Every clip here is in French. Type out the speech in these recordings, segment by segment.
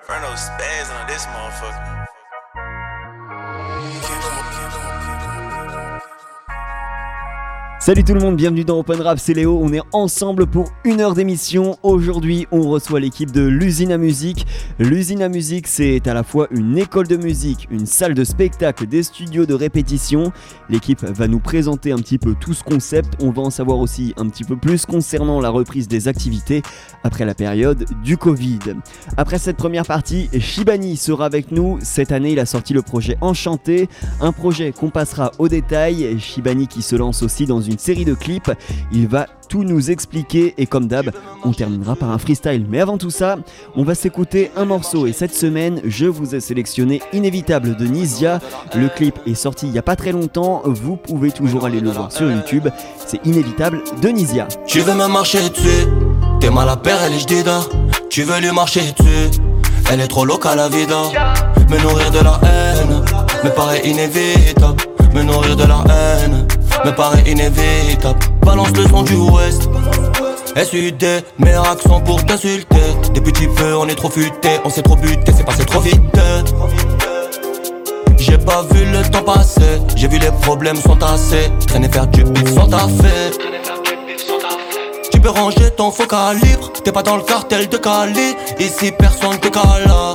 Fernando spazzing on this motherfucker. Salut tout le monde, bienvenue dans Open Rap, c'est Léo, on est ensemble pour une heure d'émission. Aujourd'hui on reçoit l'équipe de l'Usine à Musique. L'Usine à Musique, c'est à la fois une école de musique, une salle de spectacle, des studios de répétition. L'équipe va nous présenter un petit peu tout ce concept, on va en savoir aussi un petit peu plus concernant la reprise des activités après la période du Covid. Après cette première partie, Shibani sera avec nous. Cette année il a sorti le projet Enchanté, un projet qu'on passera au détail. Shibani qui se lance aussi dans une série de clips, il va tout nous expliquer et comme d'hab, on terminera par un freestyle. Mais avant tout ça, on va s'écouter un morceau et cette semaine, je vous ai sélectionné Inévitable de Nizia. Le clip est sorti il y a pas très longtemps, vous pouvez toujours aller le voir sur YouTube, c'est Inévitable de Nizia. Tu veux me marcher dessus, t'es mal à père, elle est jdida. Tu veux lui marcher dessus, elle est trop locale la vida. Me nourrir de la haine, me paraît inévitable. Me nourrir de la haine, me paraît inévitable. Balance le son du Ouest, SUD, meilleur accent pour t'insulter. Des petits peu, on est trop futé, on s'est trop buté, c'est passé trop vite. J'ai pas vu le temps passer, j'ai vu les problèmes s'entasser. Traîner faire du bif sans taffer. Tu peux ranger ton faux calibre, t'es pas dans le cartel de Cali. Ici personne te cala.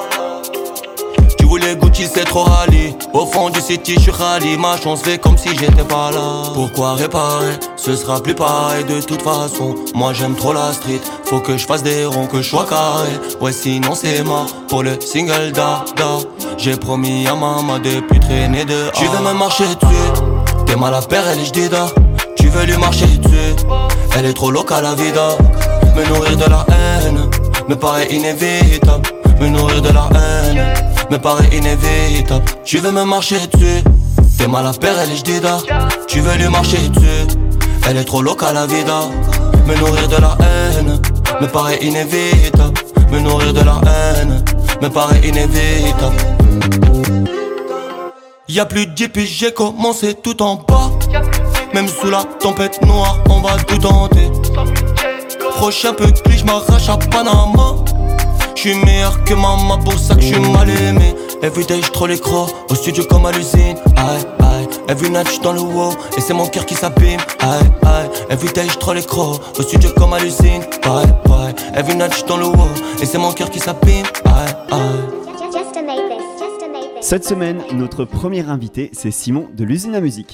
Les Gucci c'est trop rallye. Au fond du city je suis rallye. Ma chance fait comme si j'étais pas là. Pourquoi réparer, ce sera plus pareil de toute façon. Moi j'aime trop la street. Faut que je fasse des ronds, que je sois carré. Ouais sinon c'est mort pour le single Dada. J'ai promis à maman de plus traîner dehors. Tu veux me marcher dessus, t'es mal à père, elle est jdida. Tu veux lui marcher dessus, elle est trop locale la vida. Me nourrir de la haine, me paraît inévitable. Me nourrir de la haine, me paraît inévitable. Tu veux me marcher dessus, t'es mal à père, elle est jdida. Tu veux lui marcher dessus, elle est trop locale la vida. Me nourrir de la haine, me paraît inévitable. Me nourrir de la haine, me paraît inévitable. Y'a plus de 10 piges, j'ai commencé tout en bas. Même sous la tempête noire, on va tout tenter. Prochain peu de je m'arrache à Panama. J'suis meilleur que maman, pour ça que j'suis mal aimé. Everyday j'troll les crocs, au studio comme à l'usine. Aïe, aïe, every night j'suis dans le wow, et c'est mon cœur qui s'abîme. Aïe, aïe, everyday j'troll les crocs, au studio comme à l'usine. Aïe, aïe, every night j'suis dans le wow, et c'est mon cœur qui s'abîme. Aïe, aïe. Cette semaine, notre premier invité, c'est Simon de l'Usine à Musique.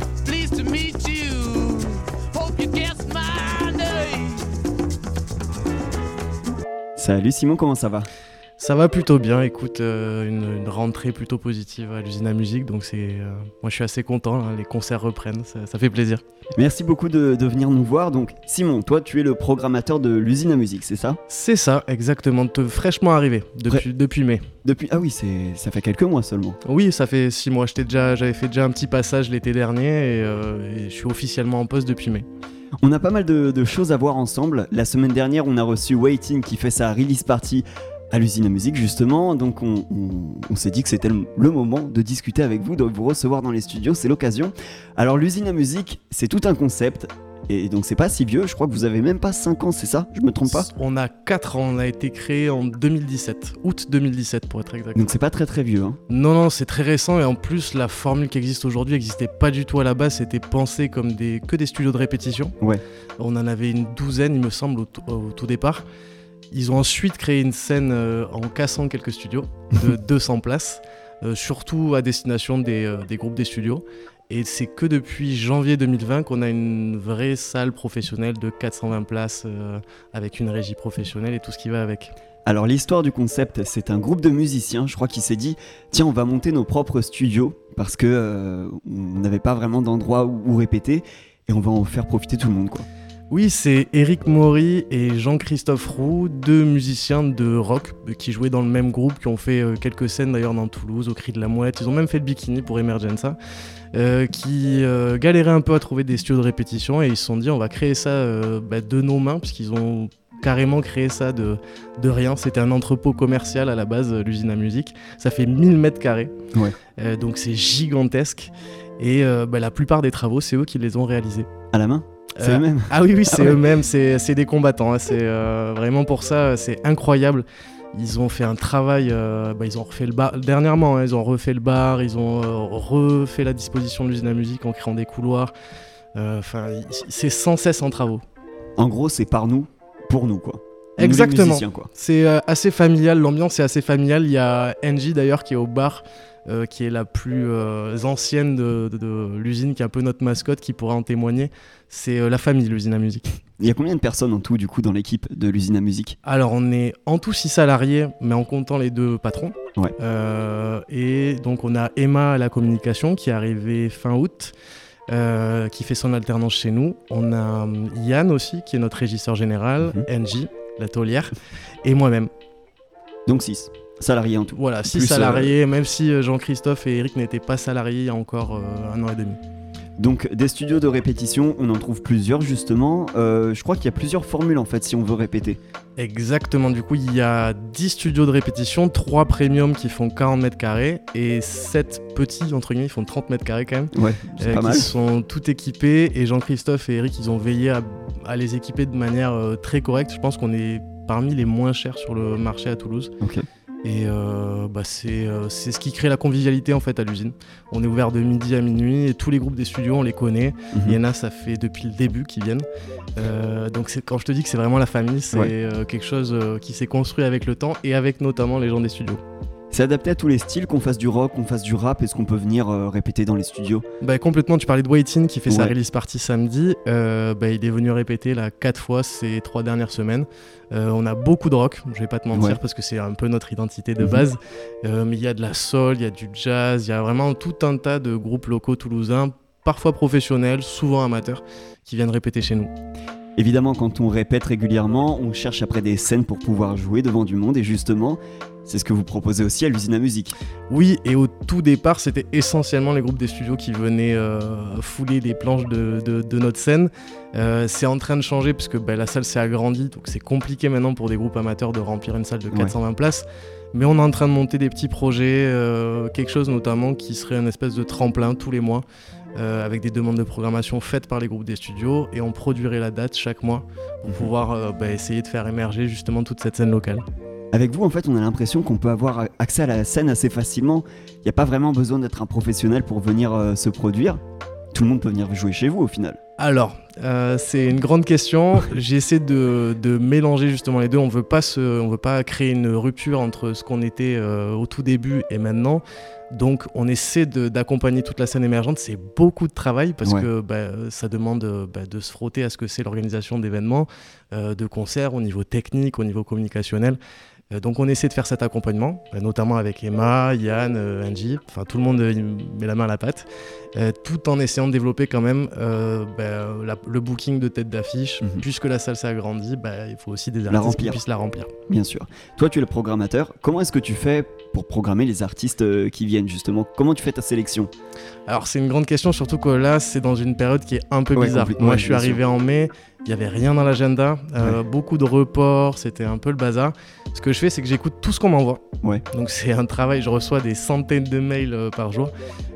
Salut Simon, comment ça va ? Ça va plutôt bien, écoute, une rentrée plutôt positive à l'Usine à Musique, donc moi je suis assez content, hein, les concerts reprennent, ça fait plaisir. Merci beaucoup de venir nous voir. Donc Simon, toi tu es le programmateur de l'Usine à Musique, c'est ça ? C'est ça, exactement, fraîchement arrivé, depuis mai. Ah oui, ça fait quelques mois seulement. Oui, ça fait 6 mois, j'avais fait déjà un petit passage l'été dernier et je suis officiellement en poste depuis mai. On a pas mal de choses à voir ensemble. La semaine dernière, on a reçu Waiting qui fait sa release party à l'Usine à Musique justement. Donc on s'est dit que c'était le moment de discuter avec vous, de vous recevoir dans les studios, c'est l'occasion. Alors l'Usine à Musique, c'est tout un concept. Et donc c'est pas si vieux, je crois que vous avez même pas 5 ans, c'est ça ? Je me trompe pas ? On a 4 ans, on a été créé en 2017, août 2017 pour être exact. Donc c'est pas très très vieux hein ? Non, c'est très récent et en plus la formule qui existe aujourd'hui n'existait pas du tout à la base, c'était pensé comme que des studios de répétition. Ouais. On en avait une douzaine il me semble au tout départ. Ils ont ensuite créé une scène en cassant quelques studios de 200 places, surtout à destination des groupes des studios. Et c'est que depuis janvier 2020 qu'on a une vraie salle professionnelle de 420 places avec une régie professionnelle et tout ce qui va avec. Alors l'histoire du concept, c'est un groupe de musiciens, je crois qu'il s'est dit « Tiens, on va monter nos propres studios parce que on n'avait pas vraiment d'endroit où répéter et on va en faire profiter tout le monde quoi. » Oui, c'est Eric Maury et Jean-Christophe Roux, 2 musiciens de rock qui jouaient dans le même groupe, qui ont fait quelques scènes d'ailleurs dans Toulouse, au Cri de la Mouette. Ils ont même fait le Bikini pour Emergenza, qui galéraient un peu à trouver des studios de répétition et ils se sont dit on va créer ça de nos mains, puisqu'ils ont carrément créé ça de rien. C'était un entrepôt commercial à la base, l'Usine à Musique. Ça fait 1000 mètres carrés, ouais. Donc c'est gigantesque. Et la plupart des travaux, c'est eux qui les ont réalisés. À la main ? C'est eux-mêmes. Ah oui, c'est eux-mêmes, c'est des combattants. Hein. C'est vraiment pour ça, c'est incroyable. Ils ont fait un travail, ils ont refait le bar dernièrement, ils ont refait le bar, ils ont refait la disposition de l'usine à musique en créant des couloirs. C'est sans cesse en travaux. En gros, c'est par nous, pour nous, quoi. Nous, les Exactement. musiciens, quoi. C'est assez familial, l'ambiance est assez familiale. Il y a Angie d'ailleurs qui est au bar, qui est la plus ancienne de l'usine, qui est un peu notre mascotte, qui pourra en témoigner. C'est la famille, l'usine à musique. Il y a combien de personnes en tout, du coup, dans l'équipe de l'usine à musique? Alors, on est en tout 6 salariés, mais en comptant les 2 patrons. Ouais. Et donc, on a Emma à la communication qui est arrivée fin août, qui fait son alternance chez nous. On a Yann aussi, qui est notre régisseur général, Angie, la taulière, et moi-même. Donc 6 salariés en tout. Voilà, 6 Plus, salariés, même si Jean-Christophe et Eric n'étaient pas salariés il y a encore 1 an et demi. Donc des studios de répétition, on en trouve plusieurs justement. Je crois qu'il y a plusieurs formules en fait si on veut répéter. Exactement, du coup il y a 10 studios de répétition, 3 premium qui font 40 mètres carrés et 7 petits entre guillemets, ils font 30 mètres carrés quand même. Ouais, c'est pas mal. Qui sont tout équipés et Jean-Christophe et Eric ils ont veillé à les équiper de manière très correcte. Je pense qu'on est parmi les moins chers sur le marché à Toulouse. Ok. Et c'est ce qui crée la convivialité en fait à l'usine. On est ouvert de midi à minuit et tous les groupes des studios on les connaît. Il y en a, ça fait depuis le début qu'ils viennent. Donc quand je te dis que c'est vraiment la famille, c'est quelque chose qui s'est construit avec le temps et avec notamment les gens des studios. C'est adapté à tous les styles, qu'on fasse du rock, qu'on fasse du rap, est-ce qu'on peut venir répéter dans les studios? Complètement, tu parlais de Waitin qui fait sa release party samedi. Il est venu répéter là 4 fois ces 3 dernières semaines. On a beaucoup de rock, je vais pas te mentir parce que c'est un peu notre identité de base. Mais il y a de la soul, il y a du jazz, il y a vraiment tout un tas de groupes locaux toulousains, parfois professionnels, souvent amateurs, qui viennent répéter chez nous. Évidemment, quand on répète régulièrement, on cherche après des scènes pour pouvoir jouer devant du monde et justement, c'est ce que vous proposez aussi à l'usine à musique. Oui, et au tout départ, c'était essentiellement les groupes des studios qui venaient fouler les planches de notre scène. C'est en train de changer parce que la salle s'est agrandie, donc c'est compliqué maintenant pour des groupes amateurs de remplir une salle de 420 places. Mais on est en train de monter des petits projets, quelque chose notamment qui serait une espèce de tremplin tous les mois. Avec des demandes de programmation faites par les groupes des studios et on produirait la date chaque mois pour pouvoir essayer de faire émerger justement toute cette scène locale. Avec vous, en fait, on a l'impression qu'on peut avoir accès à la scène assez facilement. Il n'y a pas vraiment besoin d'être un professionnel pour venir se produire. Tout le monde peut venir jouer chez vous au final. Alors, c'est une grande question. J'essaie de mélanger justement les deux. On veut pas créer une rupture entre ce qu'on était au tout début et maintenant. Donc on essaie d'accompagner toute la scène émergente. C'est beaucoup de travail parce que ça demande de se frotter à ce que c'est l'organisation d'événements, de concerts au niveau technique, au niveau communicationnel. Donc on essaie de faire cet accompagnement, notamment avec Emma, Yann, Angie, enfin tout le monde met la main à la pâte, tout en essayant de développer quand même le booking de tête d'affiche. Puisque la salle s'est agrandie, il faut aussi des artistes qui puissent la remplir. Bien sûr. Toi tu es le programmateur, comment est-ce que tu fais pour programmer les artistes qui viennent justement? Comment tu fais ta sélection? Alors c'est une grande question, surtout que là c'est dans une période qui est un peu bizarre. Moi je suis arrivé en mai, il n'y avait rien dans l'agenda, beaucoup de reports, c'était un peu le bazar. Ce que je fais, c'est que j'écoute tout ce qu'on m'envoie. Donc c'est un travail, je reçois des centaines de mails par jour.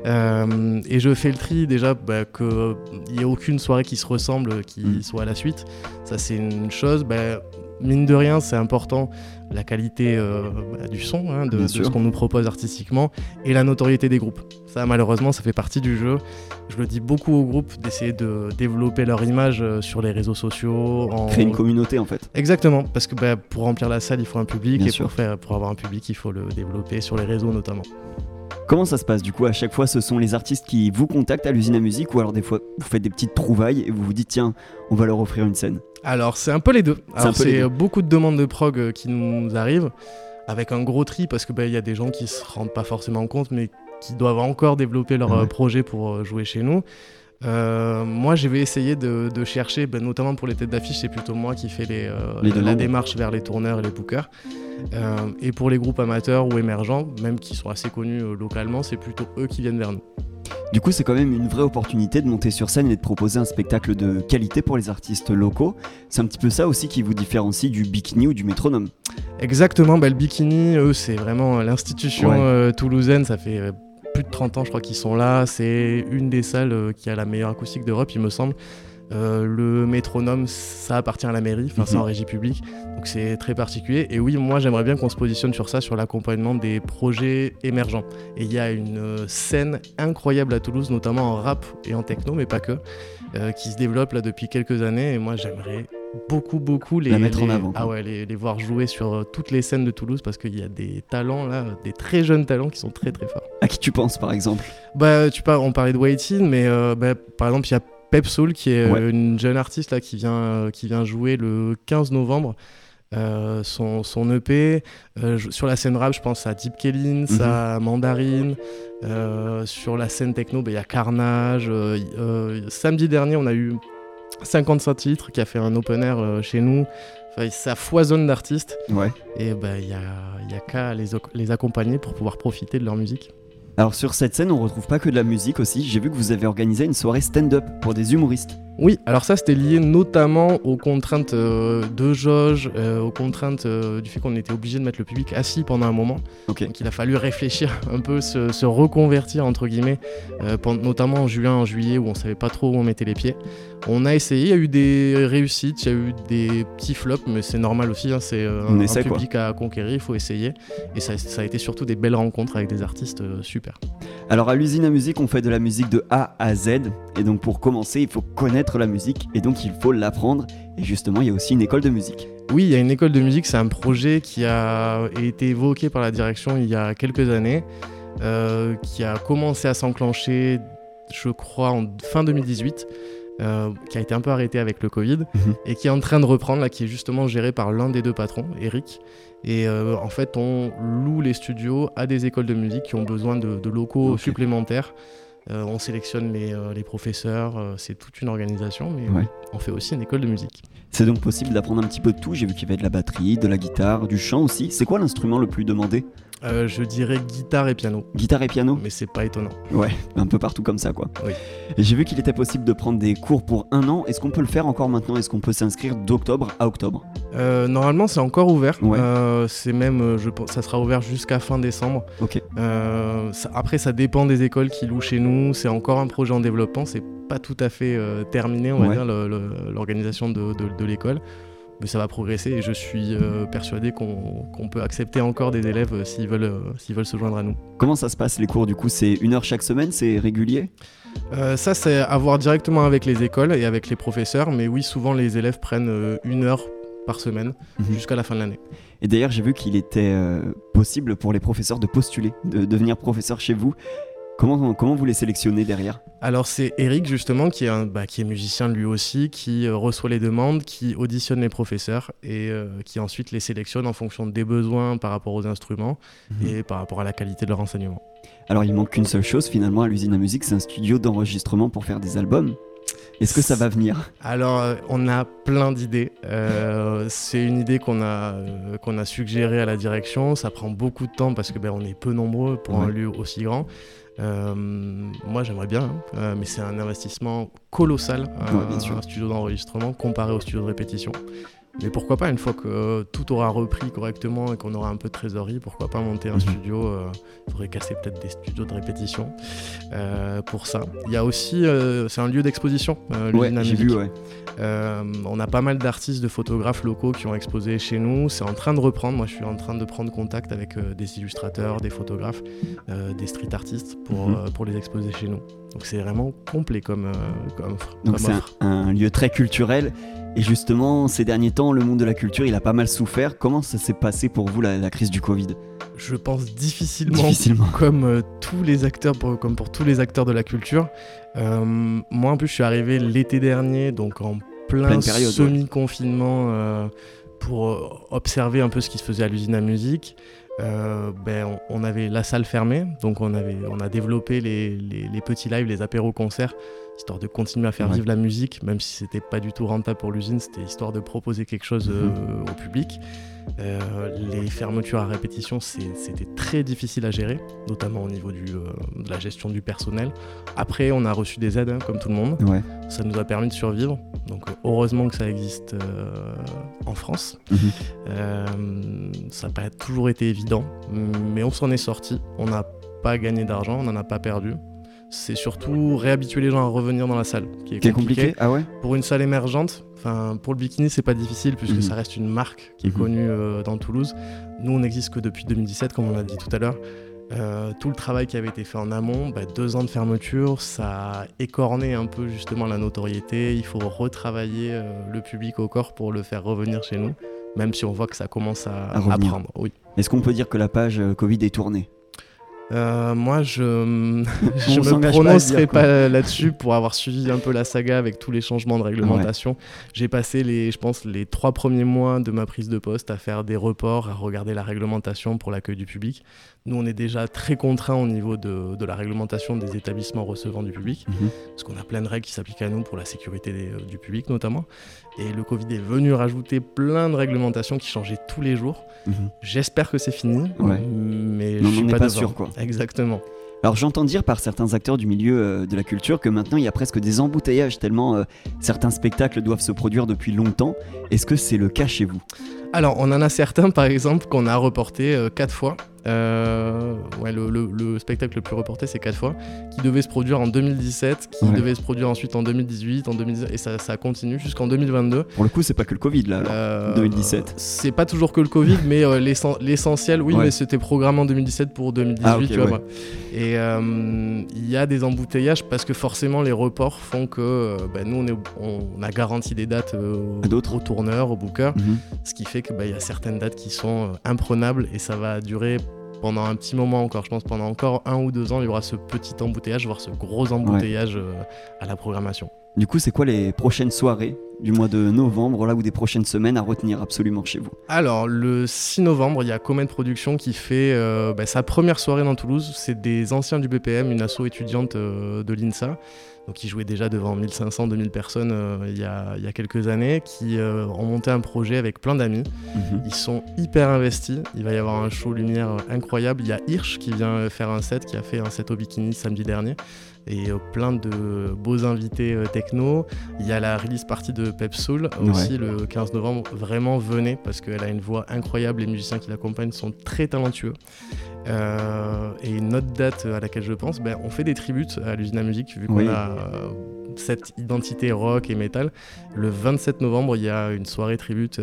Et je fais le tri déjà qu'il n'y ait aucune soirée qui se ressemble, qui soit à la suite. Ça c'est une chose. Mine de rien, c'est important, la qualité du son, de ce qu'on nous propose artistiquement, et la notoriété des groupes. Ça, malheureusement, ça fait partie du jeu. Je le dis beaucoup aux groupes d'essayer de développer leur image sur les réseaux sociaux. Créer une communauté, en fait. Exactement, parce que pour remplir la salle, il faut un public, pour avoir un public, il faut le développer sur les réseaux notamment. Comment ça se passe du coup? À chaque fois, ce sont les artistes qui vous contactent à l'usine à musique ou alors des fois, vous faites des petites trouvailles et vous vous dites tiens, on va leur offrir une scène? Alors, c'est un peu les deux. C'est beaucoup de demandes de prog qui nous arrivent avec un gros tri parce que y a des gens qui se rendent pas forcément compte mais qui doivent encore développer leur projet pour jouer chez nous. Moi, je vais essayer de chercher, notamment pour les têtes d'affiche, c'est plutôt moi qui fais la démarche vers les tourneurs et les bookers. Et pour les groupes amateurs ou émergents, même qui sont assez connus localement, c'est plutôt eux qui viennent vers nous. Du coup, c'est quand même une vraie opportunité de monter sur scène et de proposer un spectacle de qualité pour les artistes locaux. C'est un petit peu ça aussi qui vous différencie du Bikini ou du Métronome. Exactement, le Bikini, eux, c'est vraiment l'institution toulousaine, ça fait plus de 30 ans je crois qu'ils sont là, c'est une des salles qui a la meilleure acoustique d'Europe il me semble. Le métronome, ça appartient à la mairie, enfin c'est en régie publique, donc c'est très particulier. Et oui, moi j'aimerais bien qu'on se positionne sur ça, sur l'accompagnement des projets émergents. Et il y a une scène incroyable à Toulouse, notamment en rap et en techno, mais pas que, qui se développe là depuis quelques années. Et moi j'aimerais beaucoup la mettre en avant. Ah ouais, les voir jouer sur toutes les scènes de Toulouse, parce qu'il y a des talents là, des très jeunes talents qui sont très très forts. À qui tu penses par exemple? On parlait de Waiting, mais par exemple il y a Pep Soul qui est une jeune artiste là, qui vient jouer le 15 novembre son EP. Sur la scène rap, je pense à Deep Kellins, à Mandarine. Sur la scène techno, il y a Carnage. Samedi dernier, on a eu 55 titres qui a fait un open air chez nous. Enfin, ça foisonne d'artistes. Ouais. Et il y a qu'à les accompagner pour pouvoir profiter de leur musique. Alors sur cette scène, on retrouve pas que de la musique aussi. J'ai vu que vous avez organisé une soirée stand-up pour des humoristes. Oui, alors ça c'était lié notamment aux contraintes de jauge, aux contraintes du fait qu'on était obligé de mettre le public assis pendant un moment. Okay. Donc il a fallu réfléchir un peu, se reconvertir entre guillemets, notamment en juin, en juillet où on savait pas trop où on mettait les pieds. On a essayé, il y a eu des réussites, il y a eu des petits flops, mais c'est normal aussi, hein, c'est un public à conquérir, il faut essayer. Et ça a été surtout des belles rencontres avec des artistes super. Alors à l'usine à musique, on fait de la musique de A à Z. Et donc pour commencer, il faut connaître la musique et donc il faut l'apprendre. Et justement, il y a aussi une école de musique. Oui, il y a une école de musique, c'est un projet qui a été évoqué par la direction il y a quelques années, qui a commencé à s'enclencher, je crois, en fin 2018. Qui a été un peu arrêté avec le Covid et qui est en train de reprendre, là, qui est justement géré par l'un des deux patrons, Eric. Et en fait, on loue les studios à des écoles de musique qui ont besoin de locaux supplémentaires. On sélectionne les professeurs, c'est toute une organisation, mais on fait aussi une école de musique. C'est donc possible d'apprendre un petit peu de tout. J'ai vu qu'il y avait de la batterie, de la guitare, du chant aussi. C'est quoi l'instrument le plus demandé ? Je dirais guitare et piano. Guitare et piano ? Mais c'est pas étonnant. Ouais, un peu partout comme ça, quoi. Oui. Et j'ai vu qu'il était possible de prendre des cours pour 1 an. Est-ce qu'on peut le faire encore maintenant ? Est-ce qu'on peut s'inscrire d'octobre à octobre ? Normalement, c'est encore ouvert. Ouais. C'est même, je pense, ça sera ouvert jusqu'à fin décembre. Ok. Après, ça dépend des écoles qui louent chez nous. C'est encore un projet en développement. C'est pas tout à fait terminé, on va dire, l'organisation de l'école. Mais ça va progresser et je suis persuadé qu'on peut accepter encore des élèves s'ils veulent se joindre à nous. Comment ça se passe les cours du coup ? C'est 1 heure chaque semaine ? C'est régulier ? Ça c'est à voir directement avec les écoles et avec les professeurs, mais oui, souvent les élèves prennent 1 heure par semaine jusqu'à la fin de l'année. Et d'ailleurs j'ai vu qu'il était possible pour les professeurs de postuler, de devenir professeur chez vous. Comment vous les sélectionnez derrière ? Alors c'est Eric justement qui est musicien lui aussi, qui reçoit les demandes, qui auditionne les professeurs et qui ensuite les sélectionne en fonction des besoins par rapport aux instruments et par rapport à la qualité de leur enseignement. Alors il manque qu'une seule chose finalement à l'usine à musique, c'est un studio d'enregistrement pour faire des albums. Est-ce que ça va venir ? Alors on a plein d'idées, c'est une idée qu'on a suggérée à la direction, ça prend beaucoup de temps parce que on est peu nombreux pour un lieu aussi grand. Moi j'aimerais bien, mais c'est un investissement colossal, un studio d'enregistrement comparé au studio de répétition. Mais pourquoi pas, une fois que tout aura repris correctement et qu'on aura un peu de trésorerie, pourquoi pas monter un studio. Il faudrait casser peut-être des studios de répétition pour ça. Il y a aussi, c'est un lieu d'exposition, l'usine à musique. J'ai vu, on a pas mal d'artistes, de photographes locaux qui ont exposé chez nous. C'est en train de reprendre. Moi, je suis en train de prendre contact avec des illustrateurs, des photographes, des street artistes pour les exposer chez nous. Donc c'est vraiment complet comme offre. Donc c'est un lieu très culturel. Et justement, ces derniers temps, le monde de la culture, il a pas mal souffert. Comment ça s'est passé pour vous, la crise du Covid ? Je pense difficilement. Comme tous les acteurs, comme pour tous les acteurs de la culture. Moi, en plus, je suis arrivé l'été dernier, donc en pleine période, semi-confinement, pour observer un peu ce qui se faisait à l'usine à musique. On avait la salle fermée, donc on a développé les petits lives, les apéros-concerts, histoire de continuer à faire vivre la musique, même si c'était pas du tout rentable pour l'usine, c'était histoire de proposer quelque chose au public. Les fermetures à répétition, c'était très difficile à gérer, notamment au niveau de la gestion du personnel. Après, on a reçu des aides, comme tout le monde. Ouais. Ça nous a permis de survivre. Donc, heureusement que ça existe en France. Ça n'a pas toujours été évident, mais on s'en est sorti. On n'a pas gagné d'argent, on n'en a pas perdu. c'est surtout réhabituer les gens à revenir dans la salle qui est C'est compliqué. compliqué. Ah ouais. Pour une salle émergente, pour le Bikini, c'est pas difficile puisque ça reste une marque qui est connue dans Toulouse. Nous, on n'existe que depuis 2017, comme on l'a dit tout à l'heure. Tout le travail qui avait été fait en amont, 2 ans de fermeture, ça a écorné un peu justement la notoriété. Il faut retravailler le public au corps pour le faire revenir chez nous, même si on voit que ça commence à prendre. Oui. Est-ce qu'on peut dire que la page Covid est tournée? Moi, je me prononcerai pas là-dessus pour avoir suivi un peu la saga avec tous les changements de réglementation. Ouais. J'ai passé les 3 premiers mois de ma prise de poste à faire des reports, à regarder la réglementation pour l'accueil du public. Nous, on est déjà très contraints au niveau de la réglementation des établissements recevant du public, parce qu'on a plein de règles qui s'appliquent à nous pour la sécurité du public notamment. Et le Covid est venu rajouter plein de réglementations qui changeaient tous les jours. J'espère que c'est fini, mais je suis pas sûr, quoi. Exactement. Alors j'entends dire par certains acteurs du milieu de la culture que maintenant il y a presque des embouteillages tellement certains spectacles doivent se produire depuis longtemps. Est-ce que c'est le cas chez vous? Alors on en a certains par exemple qu'on a reporté 4 fois. Le spectacle le plus reporté c'est 4 fois, qui devait se produire en 2017, qui devait se produire ensuite en 2018, en 2019, et ça continue jusqu'en 2022. Pour le coup c'est pas que le Covid là, alors, 2017. C'est pas toujours que le Covid, mais l'essentiel mais c'était programmé en 2017 pour 2018, tu vois. Et il y a des embouteillages parce que forcément les reports font que nous on a garanti des dates aux tourneurs, aux bookers, ce qui fait que y a certaines dates qui sont imprenables et ça va durer pendant un petit moment encore. Je pense pendant encore 1 ou 2 ans, il y aura ce petit embouteillage, voire ce gros embouteillage à la programmation. Du coup, c'est quoi les prochaines soirées du mois de novembre là, ou des prochaines semaines à retenir absolument chez vous? Alors, le 6 novembre, il y a Comet Production qui fait sa première soirée dans Toulouse. C'est des anciens du BPM, une asso étudiante de l'INSA. Donc, ils jouaient déjà devant 1500-2000 personnes il y a quelques années, qui ont monté un projet avec plein d'amis. Ils sont hyper investis. Il va y avoir un show lumière incroyable. Il y a Hirsch qui vient faire un set, qui a fait un set au Bikini samedi dernier. Et plein de beaux invités techno. Il y a la release party de Pep Soul aussi le 15 novembre. Vraiment, venez parce qu'elle a une voix incroyable. Les musiciens qui l'accompagnent sont très talentueux. Et une autre date à laquelle je pense, on fait des tributes à l'usine à musique vu qu'on a cette identité rock et metal. Le 27 novembre, il y a une soirée tribute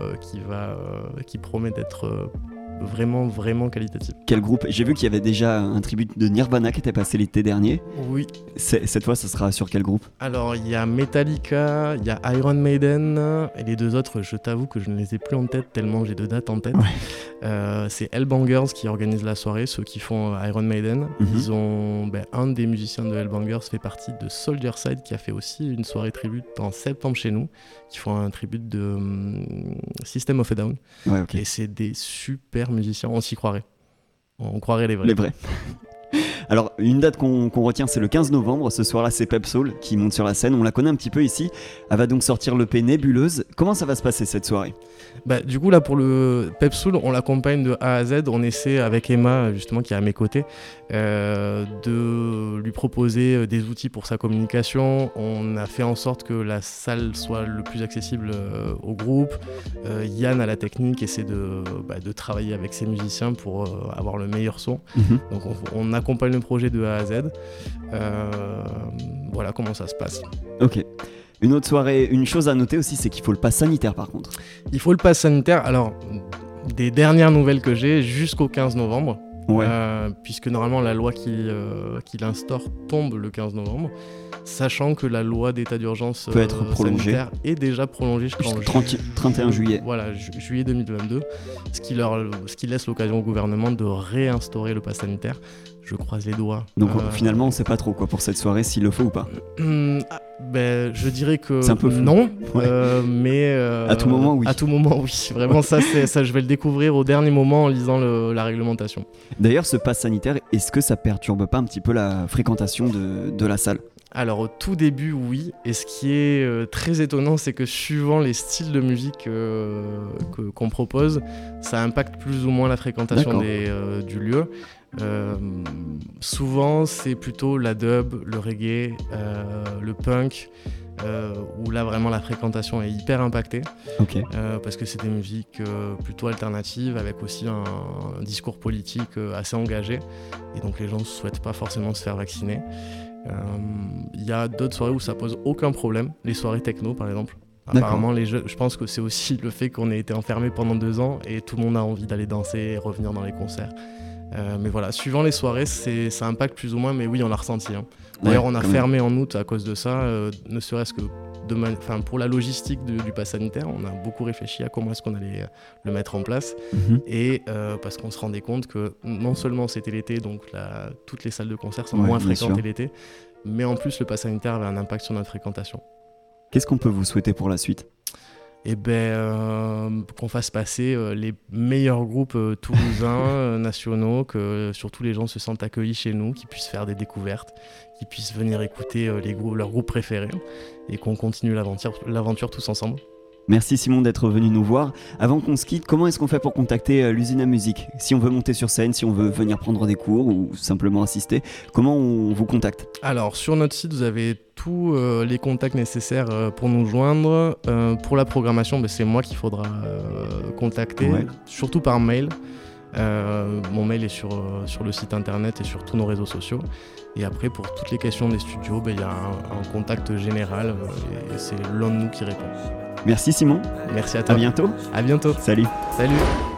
qui promet d'être vraiment qualitative. Quel groupe? J'ai vu qu'il y avait déjà un tribut de Nirvana qui était passé l'été dernier. Oui. Cette fois, ça sera sur quel groupe? Alors, il y a Metallica, il y a Iron Maiden, et les 2 autres, je t'avoue que je ne les ai plus en tête tellement j'ai 2 dates en tête. C'est Hellbangers qui organise la soirée, ceux qui font Iron Maiden. Ils ont, un des musiciens de Hellbangers fait partie de Soldier Side qui a fait aussi une soirée tribute en septembre chez nous, qui font un tribute de System of a Down. Et c'est des super musiciens, on s'y croirait. On croirait les vrais. Les vrais. Alors, une date qu'on retient, c'est le 15 novembre. Ce soir-là, c'est Pep Soul qui monte sur la scène. On la connaît un petit peu ici. Elle va donc sortir l'EP Nébuleuse. Comment ça va se passer cette soirée? Du coup, là, pour le Pep Soul, on l'accompagne de A à Z. On essaie, avec Emma, justement, qui est à mes côtés, de lui proposer des outils pour sa communication. On a fait en sorte que la salle soit le plus accessible au groupe. Yann, à la technique, essaie de travailler avec ses musiciens pour avoir le meilleur son. Donc, on accompagne le projet de A à Z. Voilà comment ça se passe. Ok. Une autre soirée, une chose à noter aussi, c'est qu'il faut le pass sanitaire par contre. Il faut le pass sanitaire. Alors, des dernières nouvelles que j'ai, jusqu'au 15 novembre. Puisque normalement la loi qui l'instaure tombe le 15 novembre, sachant que la loi d'état d'urgence peut être prolongée. Sanitaire est déjà prolongée jusqu'au 31 juillet. Voilà, juillet 2022, ce qui laisse l'occasion au gouvernement de réinstaurer le pass sanitaire. Je croise les doigts. Donc finalement, on ne sait pas trop pour cette soirée s'il le faut ou pas. Je dirais que c'est un peu flou. Non, mais à tout moment, oui. À tout moment, oui. Vraiment, ça, je vais le découvrir au dernier moment en lisant la réglementation. D'ailleurs, ce pass sanitaire, est-ce que ça perturbe pas un petit peu la fréquentation de la salle ? Alors au tout début, oui. Et ce qui est très étonnant, c'est que suivant les styles de musique qu'on propose, ça impacte plus ou moins la fréquentation du lieu. Souvent, c'est plutôt la dub, le reggae, le punk, où là vraiment la fréquentation est hyper impactée. Ok. Parce que c'est des musiques plutôt alternatives avec aussi un discours politique assez engagé, et donc les gens ne souhaitent pas forcément se faire vacciner. Il y a d'autres soirées où ça pose aucun problème, les soirées techno par exemple. Apparemment, je pense que c'est aussi le fait qu'on ait été enfermé pendant 2 ans et tout le monde a envie d'aller danser et revenir dans les concerts. Mais voilà, suivant les soirées, ça impacte plus ou moins, mais oui, on l'a ressenti. Hein. D'ailleurs, on a fermé en août à cause de ça, ne serait-ce que pour la logistique du pass sanitaire. On a beaucoup réfléchi à comment est-ce qu'on allait le mettre en place. Et parce qu'on se rendait compte que non seulement c'était l'été, donc toutes les salles de concert sont moins fréquentées l'été, mais en plus le pass sanitaire avait un impact sur notre fréquentation. Qu'est-ce qu'on peut vous souhaiter pour la suite ? Eh ben, qu'on fasse passer les meilleurs groupes toulousains, nationaux, que surtout les gens se sentent accueillis chez nous, qu'ils puissent faire des découvertes, qu'ils puissent venir écouter leurs groupes préférés, et qu'on continue l'aventure tous ensemble. Merci Simon d'être venu nous voir. Avant qu'on se quitte, comment est-ce qu'on fait pour contacter l'usine à musique ? Si on veut monter sur scène, si on veut venir prendre des cours ou simplement assister, comment on vous contacte ? Alors sur notre site, vous avez tous les contacts nécessaires pour nous joindre. Pour la programmation, c'est moi qu'il faudra contacter, surtout par mail. Mon mail est sur le site internet et sur tous nos réseaux sociaux. Et après, pour toutes les questions des studios, il y a un contact général et c'est l'un de nous qui répond. Merci Simon. Merci à toi. À bientôt. À bientôt. Salut. Salut.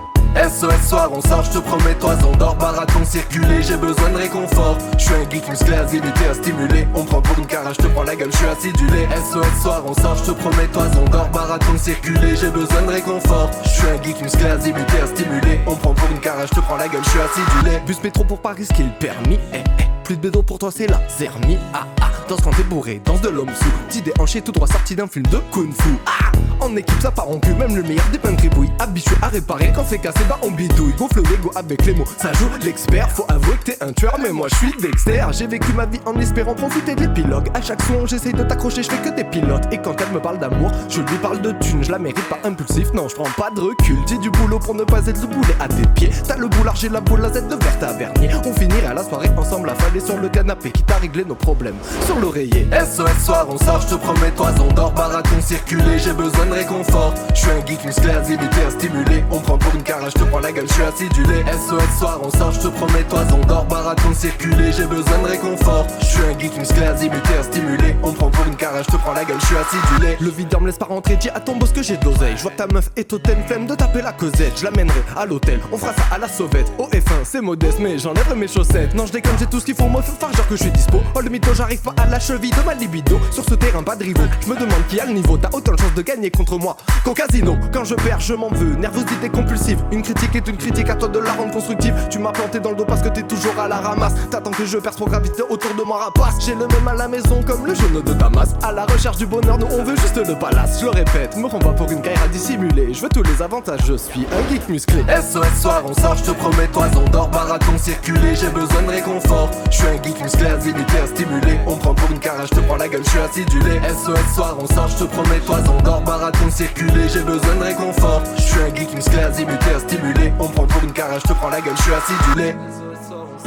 SOS soir, on sort, je te promets, toison d'or, marathon circulé, j'ai besoin de réconfort. Je suis un geek musclé, asimilé à stimuler. On prend pour une carage, je te prends la gueule, je suis acidulé. SOS soir, on sort, je te promets, toison d'or, marathon circulé, j'ai besoin de réconfort. Je suis un geek musclé, asimilé à stimuler. On prend pour une carage, je te prends la gueule, je suis acidulé. Bus métro pour Paris, ce qui est le permis. Plus de bédo pour toi, c'est la zermie. Danse quand t'es bourré, danse de l'homme sous. Petit déhanché tout droit sorti d'un film de Kung Fu. En équipe ça part en cul, même le meilleur des pains gribouilles. Habitué à réparer, quand c'est cassé on bidouille. Gonfle l'ego avec les mots, ça joue l'expert. Faut avouer que t'es un tueur, mais moi je suis Dexter. J'ai vécu ma vie en espérant profiter de l'épilogue. À chaque son j'essaye de t'accrocher, je fais que des pilotes. Et quand elle me parle d'amour, je lui parle de thunes. Je la mérite pas impulsif, non je prends pas de recul. J'ai du boulot pour ne pas être le boulet à tes pieds. T'as le boulard, j'ai la boule à Z de vert tavernier. On finirait la soirée ensemble affalés sur le canapé, qui t'a réglé nos problèmes sur l'oreiller. SOS soir, on sort, je te promets, toison d'or, marathon circulé, j'ai besoin de réconfort. Je suis un geek musclé, asimilé à stimuler. On prend pour une carage, je te prends la gueule, je suis acidulé. SOS soir, on sort, je te promets, toison d'or, marathon circulé, j'ai besoin de réconfort. Je suis un geek musclé, asimilé à stimuler. On prend pour une carage, je te prends la gueule, je suis acidulé. Le vide me laisse pas rentrer, dis à ton boss que j'ai de l'oseille. Je vois que ta meuf est hautaine, flemme de taper la causette. Je l'amènerai à l'hôtel, on fera ça à la sauvette. Au F1, c'est modeste, mais j'enlèverai mes chaussettes. Non, je déconne, j'ai tout ce qu'il faut, moi, faut faire genre que je suis dispo. Oh le mytho, j'arrive pas à la cheville de ma libido. Sur ce terrain, pas de rivaux. Je me demande qui a le niveau, t'as autant de chances de gagner contre moi qu'au casino. Quand je perds, je m'en veux, nervosité compulsive. Une critique est une critique, à toi de la rendre constructive. Tu m'as planté dans le dos parce que t'es toujours à la ramasse. T'attends que je perce pour graviter autour de moi rapace. J'ai le même à la maison comme le jaune de Damas. À la recherche du bonheur, nous on veut juste le palace. Je le répète, me rends pas pour une carrière à dissimuler. Je veux tous les avantages, je suis un geek musclé. SOS soir, on sort, je te promets, toison d'or, marathon circulé, j'ai besoin de réconfort. Je suis un geek musclé, asimilé à stimuler. On prend pour une carage, je te prends la gueule, je suis acidulé. SOS soir, on sort, je te promets, toison d'or, marathon circulé, j'ai besoin de réconfort. Je suis un geek musclé, asimilé à stimuler. On prend pour une carage, je te prends la gueule, je suis acidulé. SOS soir, on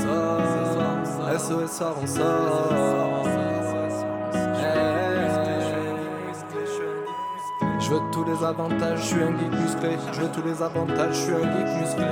sort. SOS soir, on sort. Je veux tous les avantages, je suis un geek musclé. Je veux tous les avantages, je suis un geek musclé.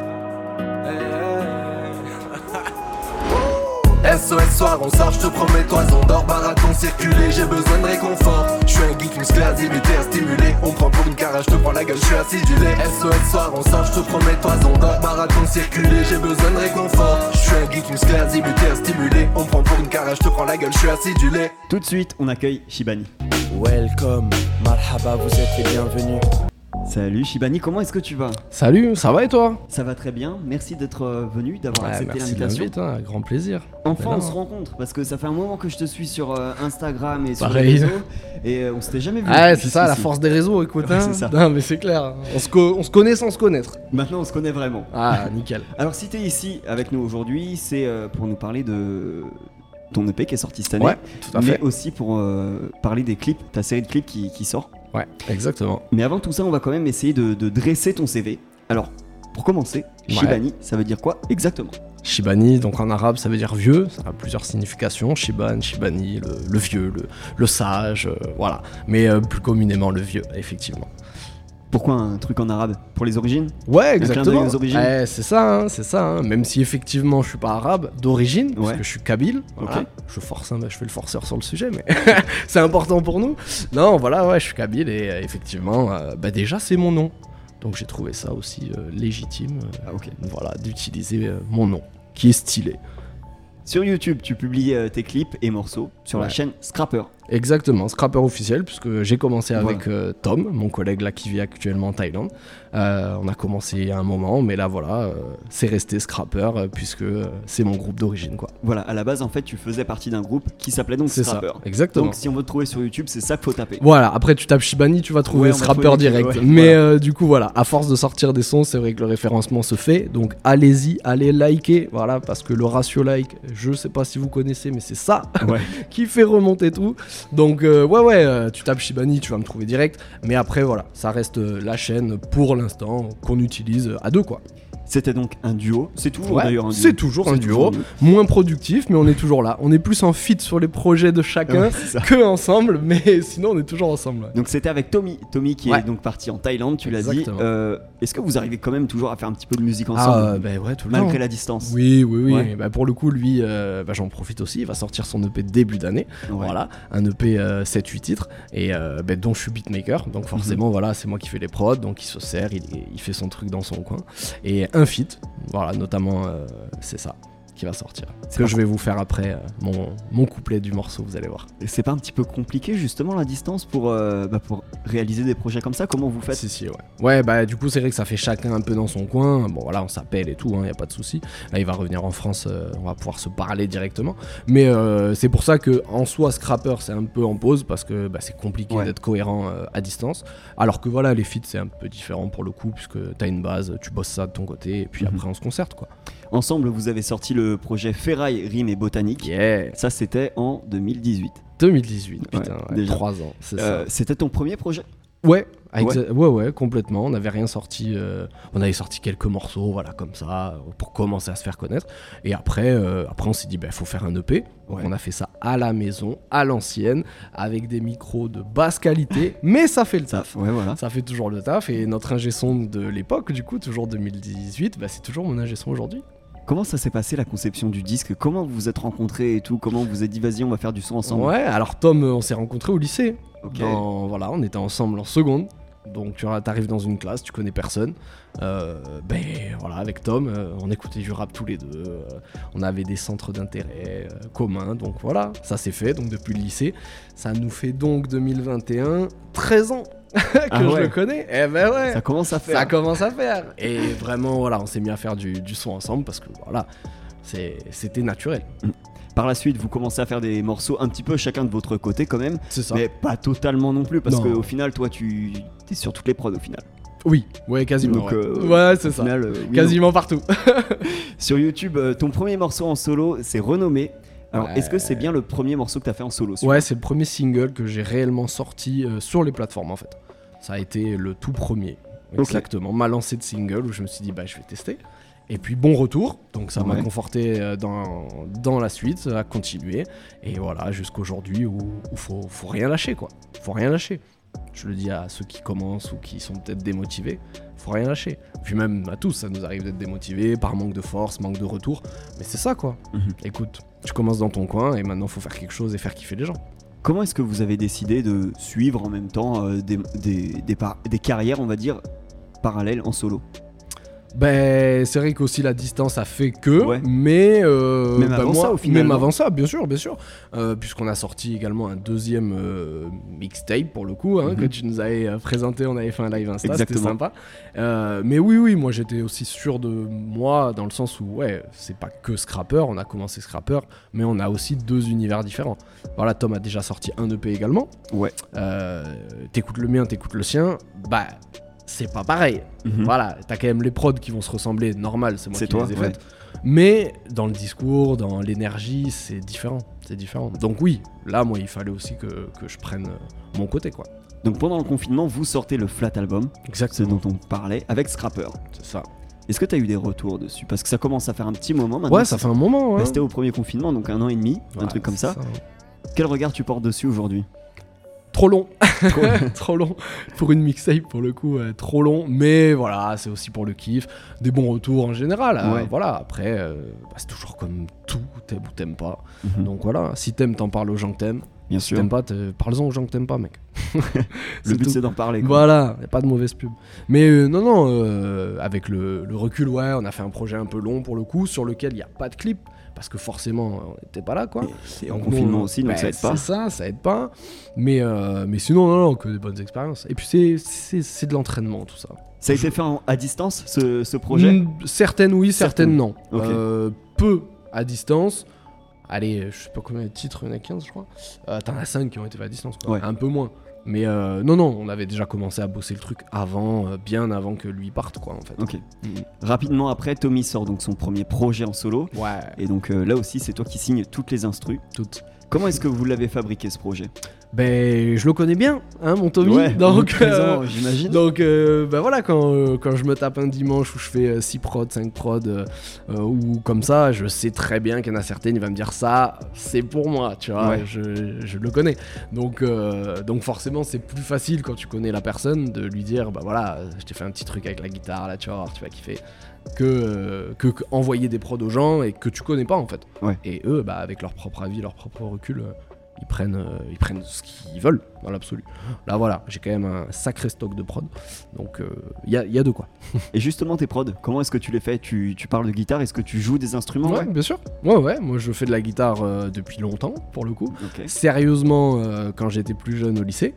SOS soir, on sort, je te promets, toison d'or, marathon circulé, j'ai besoin de réconfort. Je suis un geek musclé, asimilé à stimuler. On prend pour une carage, je te prends la gueule, je suis acidulé. SOS soir, on sort, je te promets, toison d'or, marathon circulé, j'ai besoin de réconfort. Je suis un geek musclé, asimilé à stimuler. On prend pour une carage, je te prends la gueule, je suis acidulé. Tout de suite, on accueille Shibani. Welcome, marhaba, vous êtes les bienvenus. Salut Shibani, comment est-ce que tu vas ? Salut, ça va et toi ? Ça va très bien, merci d'être venu, d'avoir accepté merci l'invitation. Merci de l'invite, grand plaisir. Enfin on se rencontre, parce que ça fait un moment que je te suis sur Instagram et sur les Pareil. réseaux, et on s'était jamais vu. Ah c'est ça, la force des réseaux, écoute, Ouais, c'est ça. Non mais c'est clair, on se connaît sans se connaître. Maintenant on se connaît vraiment. Ah nickel. Alors si t'es ici avec nous aujourd'hui, c'est pour nous parler de ton EP qui est sorti cette année, Ouais, tout à mais fait. aussi pour parler des clips, ta série de clips qui sort. Ouais, exactement. Mais avant tout ça, on va quand même essayer de dresser ton CV. Alors, pour commencer, Ouais. Shibani, ça veut dire quoi exactement ? Shibani, donc en arabe ça veut dire vieux, ça a plusieurs significations, Shiban, Shibani, le vieux, le sage, voilà. Mais plus communément le vieux, effectivement. Pourquoi un truc en arabe? Pour les origines? Ouais, Un clin d'œil exactement. aux origines. Ouais, c'est ça, hein. Même si effectivement je suis pas arabe d'origine, parce Ouais. que je suis kabyle. Voilà. Ok. Je fais le forceur sur le sujet, mais c'est important pour nous. Non, voilà, ouais, je suis kabyle et effectivement, déjà c'est mon nom. Donc j'ai trouvé ça aussi légitime, Ah, ok. voilà, d'utiliser mon nom, qui est stylé. Sur YouTube, tu publies tes clips et morceaux sur la Ouais. chaîne Scrapper. Exactement, Scrapper officiel, puisque j'ai commencé Voilà. avec Tom, mon collègue là qui vit actuellement en Thaïlande. On a commencé il y a un moment, mais là voilà, c'est resté Scrapper, puisque c'est mon groupe d'origine, quoi. Voilà, à la base, en fait, tu faisais partie d'un groupe qui s'appelait donc C'est ça, Scrapper. exactement. Donc, si on veut te trouver sur YouTube, c'est ça qu'il faut taper. Voilà, après tu tapes Shibani, tu vas trouver Ouais, on va Scrapper trouver direct. ouais, Mais voilà. du coup, voilà, à force de sortir des sons, c'est vrai que le référencement se fait. Donc allez-y, allez liker, voilà, parce que le ratio like, je sais pas si vous connaissez, mais c'est ça Ouais. qui fait remonter tout. Donc tu tapes Shibani, tu vas me trouver direct. Mais après, voilà, ça reste la chaîne pour l'instant qu'on utilise à deux, quoi. C'était donc un duo. C'est toujours Ouais, d'ailleurs un duo. c'est toujours un C'est duo, moins productif, mais on est toujours là. On est plus en feat sur les projets de chacun Ouais, c'est ça. que ensemble, mais sinon on est toujours ensemble. Ouais. Donc c'était avec Tommy qui Ouais. est donc parti en Thaïlande, tu l'as dit. Exactement. Est-ce que vous arrivez quand même toujours à faire un petit peu de musique ensemble Ouais, tout le malgré temps. la distance? Oui. Ouais. Bah, pour le coup, lui, j'en profite aussi. Il va sortir son EP début d'année. Ouais. Voilà, un EP 7-8 titres, et dont je suis beatmaker. Donc forcément, voilà, c'est moi qui fais les prods. Donc il se sert, il fait son truc dans son coin. Et un feat, voilà, notamment, c'est ça qui va sortir. C'est Que pas- je vais vous faire après mon couplet du morceau, vous allez voir. Et c'est pas un petit peu compliqué justement la distance pour réaliser des projets comme ça? Comment vous faites? Si, ouais. Ouais, bah du coup, c'est vrai que ça fait chacun un peu dans son coin. Bon, voilà, on s'appelle et tout, y a pas de souci. Là, il va revenir en France, on va pouvoir se parler directement. Mais c'est pour ça que en soi, Scrapper, c'est un peu en pause parce que c'est compliqué Ouais. d'être cohérent à distance. Alors que voilà, les feats, c'est un peu différent pour le coup, puisque t'as une base, tu bosses ça de ton côté, et puis après, on se concerte, quoi. Ensemble, vous avez sorti le projet Ferraille, Rime et Botanique. Yeah. Ça, c'était en 2018. 2018, putain, Ouais, ouais, déjà. 3 ans, c'est ça. C'était ton premier projet? Ouais, Ouais. ouais, complètement. On n'avait rien sorti. On avait sorti quelques morceaux, voilà, comme ça, pour commencer à se faire connaître. Et après on s'est dit, faut faire un EP. Donc Ouais. on a fait ça à la maison, à l'ancienne, avec des micros de basse qualité, mais ça fait le taf. Ouais, voilà. Ça fait toujours le taf. Et notre ingé son de l'époque, du coup, toujours 2018, c'est toujours mon ingé son aujourd'hui. Comment ça s'est passé la conception du disque? Comment vous vous êtes rencontrés et tout? Comment vous vous êtes dit vas-y on va faire du son ensemble? Ouais, alors Tom, on s'est rencontrés au lycée. Ok. Voilà, on était ensemble en seconde. Donc tu arrives dans une classe, tu connais personne. Voilà, avec Tom, on écoutait du rap tous les deux. On avait des centres d'intérêt communs. Donc voilà, ça s'est fait. Donc depuis le lycée, ça nous fait donc 2021, 13 ans que Ah je ouais. le connais. Eh ben ouais, Ça commence à faire. ça commence à faire. Et vraiment, voilà, on s'est mis à faire du son ensemble parce que voilà, c'était naturel. Par la suite, vous commencez à faire des morceaux un petit peu chacun de votre côté quand même, C'est ça. mais pas totalement non plus, parce Non. qu'au final, toi, tu es sur toutes les prods au final. Oui, ouais, quasiment. Donc, ouais, c'est Au ça. final, oui, Quasiment partout. non. Sur YouTube, ton premier morceau en solo, c'est Renommé. Alors, Ouais. est-ce que c'est bien le premier morceau que tu as fait en solo? celui-là Ouais, c'est le premier single que j'ai réellement sorti sur les plateformes en fait. Ça a été le tout premier. Ok. Exactement. Ma lancée de single où je me suis dit, je vais tester. Et puis bon retour, donc ça m'a Ouais. conforté dans la suite, à continuer. Et voilà, jusqu'aujourd'hui où faut rien lâcher quoi. Faut rien lâcher. Je le dis à ceux qui commencent ou qui sont peut-être démotivés, faut rien lâcher. Puis même à tous, ça nous arrive d'être démotivés par manque de force, manque de retour. Mais c'est ça quoi. Mhm. Écoute, tu commences dans ton coin et maintenant faut faire quelque chose et faire kiffer les gens. Comment est-ce que vous avez décidé de suivre en même temps des carrières, on va dire, parallèles en solo? C'est vrai qu'aussi la distance a fait que, Ouais. mais Même avant ça, au final, même non avant ça, bien sûr, puisqu'on a sorti également un deuxième mixtape pour le coup, Mhm. que tu nous avais présenté, on avait fait un live Insta, c'était Exactement. sympa. Mais oui, moi j'étais aussi sûr de moi dans le sens où c'est pas que Scrapper, on a commencé Scrapper, mais on a aussi deux univers différents. Voilà, Tom a déjà sorti un EP également. Ouais. T'écoutes le mien, t'écoutes le sien, c'est pas pareil. Mhm. Voilà, t'as quand même les prods qui vont se ressembler, normal, c'est moi C'est qui toi, les ai ouais. faites. Mais dans le discours, dans l'énergie, c'est différent. Donc oui, là, moi, il fallait aussi que je prenne mon côté, quoi. Donc pendant le confinement, vous sortez le Flat Album, ce Exactement. dont on parlait, avec Scrapper. C'est ça. Est-ce que tu as eu des retours dessus? Parce que ça commence à faire un petit moment maintenant. Ouais, ça fait un moment. Ouais. C'était au premier confinement, donc 1 an et demi, un truc comme ça. Quel regard tu portes dessus aujourd'hui? Trop long. Trop long. Pour une mixtape, pour le coup, trop long. Mais voilà, c'est aussi pour le kiff. Des bons retours en général. Ouais. Voilà, après, c'est toujours comme tout, t'aimes ou t'aimes pas. Mhm. Donc voilà, si t'aimes, t'en parles aux gens que t'aimes. Bien Si sûr. t'aimes pas, parle-en aux gens que t'aimes pas, mec. Le but tout. c'est d'en parler. Quoi. Voilà, y a pas de mauvaise pub. Mais avec le recul, ouais, on a fait un projet un peu long pour le coup, sur lequel il n'y a pas de clip. Parce que forcément, on n'était pas là, quoi. Et en Donc, confinement nous, aussi, donc ça aide pas. C'est ça aide pas. Mais sinon, non, que des bonnes expériences. Et puis c'est de l'entraînement, tout ça. Ça a été fait à distance, ce projet? Certaines oui, certaines non. Ok. Peu à distance. Allez, je sais pas combien de titres, il y en a 15 je crois. T'en as 5 qui ont été faits à distance, quoi. Ouais. Un peu moins. Mais non, on avait déjà commencé à bosser le truc avant, bien avant que lui parte, quoi, en fait. Ok. Rapidement après, Tommy sort donc son premier projet en solo. Ouais, Et donc là aussi, c'est toi qui signes toutes les instrus. toutes. Comment est-ce que vous l'avez fabriqué ce projet? Ben, je le connais bien, hein, mon Tommy. Ouais, donc, présent, j'imagine. donc ben voilà, quand je me tape un dimanche où je fais 6 prods, 5 prods, ou comme ça, je sais très bien qu'il y en a certaines, il va me dire ça, c'est pour moi, tu vois, Ouais. je le connais. Donc forcément, c'est plus facile quand tu connais la personne de lui dire, bah voilà, je t'ai fait un petit truc avec la guitare, là, tu vas voir, tu vas kiffer. Que envoyer des prods aux gens et que tu connais pas en fait. Ouais. Et eux, bah, avec leur propre avis, leur propre recul, ils prennent ce qu'ils veulent dans l'absolu. Là voilà, j'ai quand même un sacré stock de prod, donc il y a de quoi. Et justement, tes prods, comment est-ce que tu les fais? Tu parles de guitare, est-ce que tu joues des instruments? Ouais, bien sûr. Ouais, moi je fais de la guitare depuis longtemps pour le coup. Ok. Sérieusement, quand j'étais plus jeune au lycée.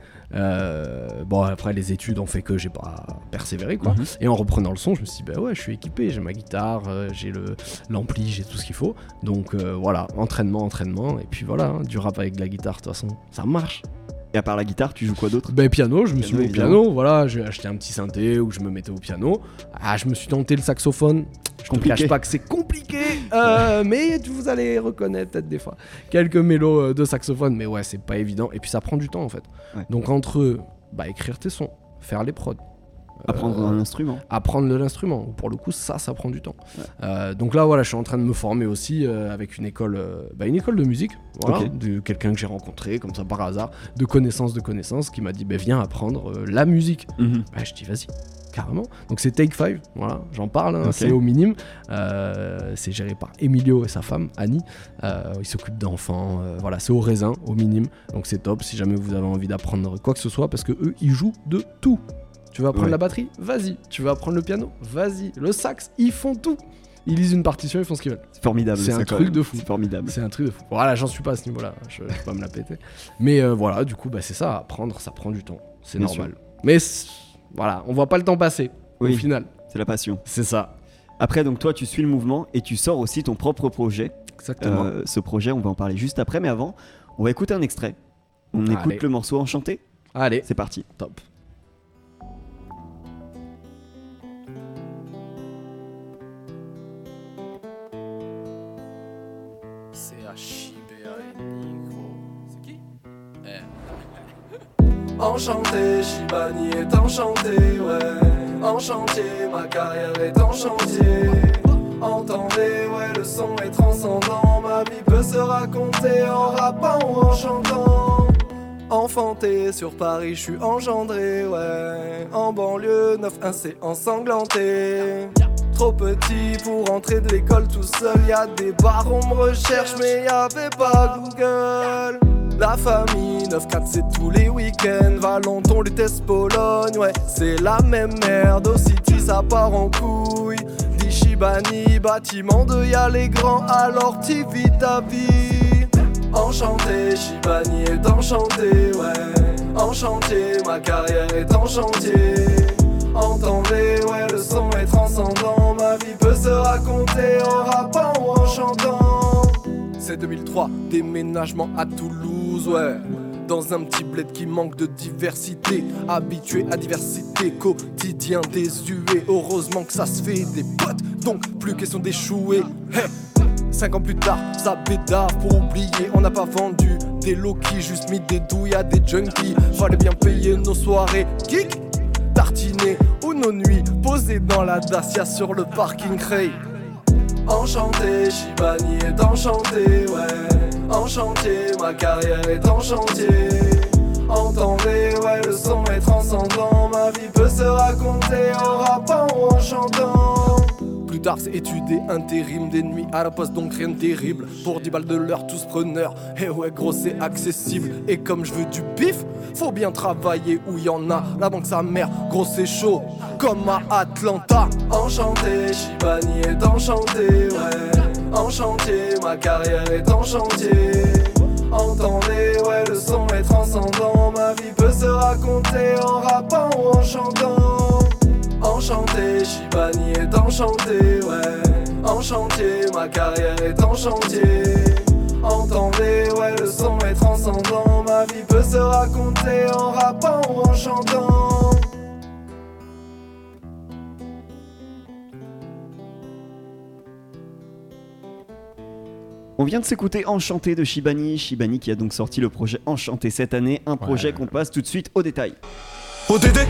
Bon, après les études ont fait que j'ai pas persévéré, quoi. Mhm. Et en reprenant le son, je me suis dit, bah ouais, je suis équipé, j'ai ma guitare, j'ai l'ampli, j'ai tout ce qu'il faut. Donc voilà, entraînement, et puis voilà, hein, du rap avec de la guitare, de toute façon, ça marche. Et à part la guitare, tu joues quoi d'autre? Ben piano, je me suis Piano, mis au piano, voilà, j'ai acheté un petit synthé où je me mettais au piano. Ah, je me suis tenté le saxophone. Je te Compliqué. cache pas que c'est compliqué, mais vous allez reconnaître peut-être des fois quelques mélos de saxophone, mais ouais, c'est pas évident. Et puis ça prend du temps en fait. Ouais. Donc entre écrire tes sons, faire les prods, Apprendre un instrument. apprendre l'instrument, pour le coup ça prend du temps. Donc là voilà, je suis en train de me former aussi avec une école de musique, voilà, Ok. de quelqu'un que j'ai rencontré comme ça par hasard, de connaissance qui m'a dit viens apprendre la musique. Mhm. Bah, je dis vas-y, carrément. Donc c'est Take 5, voilà, j'en parle, hein, Ok. c'est au minime. C'est géré par Emilio et sa femme, Annie. Ils s'occupent d'enfants, voilà, c'est au raisin, au minime. Donc c'est top si jamais vous avez envie d'apprendre quoi que ce soit, parce que eux, ils jouent de tout. Tu veux apprendre Ouais. la batterie? Vas-y. Tu veux apprendre le piano? Vas-y. Le sax, ils font tout. Ils lisent une partition, ils font ce qu'ils veulent. C'est formidable. C'est ça, un quand truc même. de fou. C'est formidable. C'est un truc de fou. Voilà, j'en suis pas à ce niveau-là. Je vais pas me la péter. Mais voilà, du coup, c'est ça. Apprendre, ça prend du temps. C'est Bien normal. Mais voilà, on voit pas le temps passer. Oui. Au final, C'est la passion. c'est ça. Après, donc toi, tu suis le mouvement et tu sors aussi ton propre projet. Exactement. Ce projet, on va en parler juste après, mais avant, on va écouter un extrait. On écoute Allez. le morceau Enchanté. Allez, C'est parti. top. Enchanté, Shibani est enchanté, ouais. En chantier, ma carrière est en chantier. Entendez, ouais, le son est transcendant. Ma vie peut se raconter en rappant ou en chantant. Enfanté, sur Paris, je suis engendré, ouais. En banlieue, 9-1, c'est ensanglanté. Trop petit pour entrer de l'école tout seul. Y'a des bars, on me recherche, mais y'avait pas Google. La famille, 9-4 c'est tous les week-ends. Valenton, Lutèce, Pologne, ouais, c'est la même merde. Au City, ça part en couille. D'Ishibani, bâtiment de y'a les grands, alors t'y vis ta vie. Enchanté, Shibani est enchanté, ouais. En chantier, ma carrière est en chantier. Entendez, ouais, le son est transcendant. Ma vie peut se raconter en rappant ou en chantant. C'est 2003, déménagement à Toulouse, ouais. Dans un petit bled qui manque de diversité. Habitué à diversité, quotidien désuet. Heureusement que ça se fait des potes, donc plus question d'échouer. Hey. 5 ans plus tard, ça bédave pour oublier. On n'a pas vendu des low-key, juste mis des douilles à des junkies. Fallait bien payer nos soirées geek. Tard tartinée ou nos nuits posées dans la Dacia sur le parking Cray. Enchanté, Shibani est enchanté, ouais. En chantier, ma carrière est en chantier. Entendez, ouais, le son est transcendant. Ma vie peut se raconter en rappant ou en chantant. Plus tard c'est étudier intérim, des nuits à la poste donc rien de terrible. Pour 10 balles de l'heure tous preneurs, et ouais gros c'est accessible. Et comme je veux du bif, faut bien travailler où y en a. La banque sa mère, gros c'est chaud, comme à Atlanta. Enchanté, Shibani est enchanté, ouais. En chantier, ma carrière est en chantier. Entendez, ouais le son est transcendant. Ma vie peut se raconter en rappant ou en chantant. Enchanté, Shibani est enchanté, ouais. En chantier, ma carrière est en chantier. Entendez, ouais le son est transcendant. Ma vie peut se raconter en rappant ou en chantant. On vient de s'écouter Enchanté de Shibani. Shibani qui a donc sorti le projet Enchanté cette année. Un projet qu'on passe tout de suite au détail. ODD.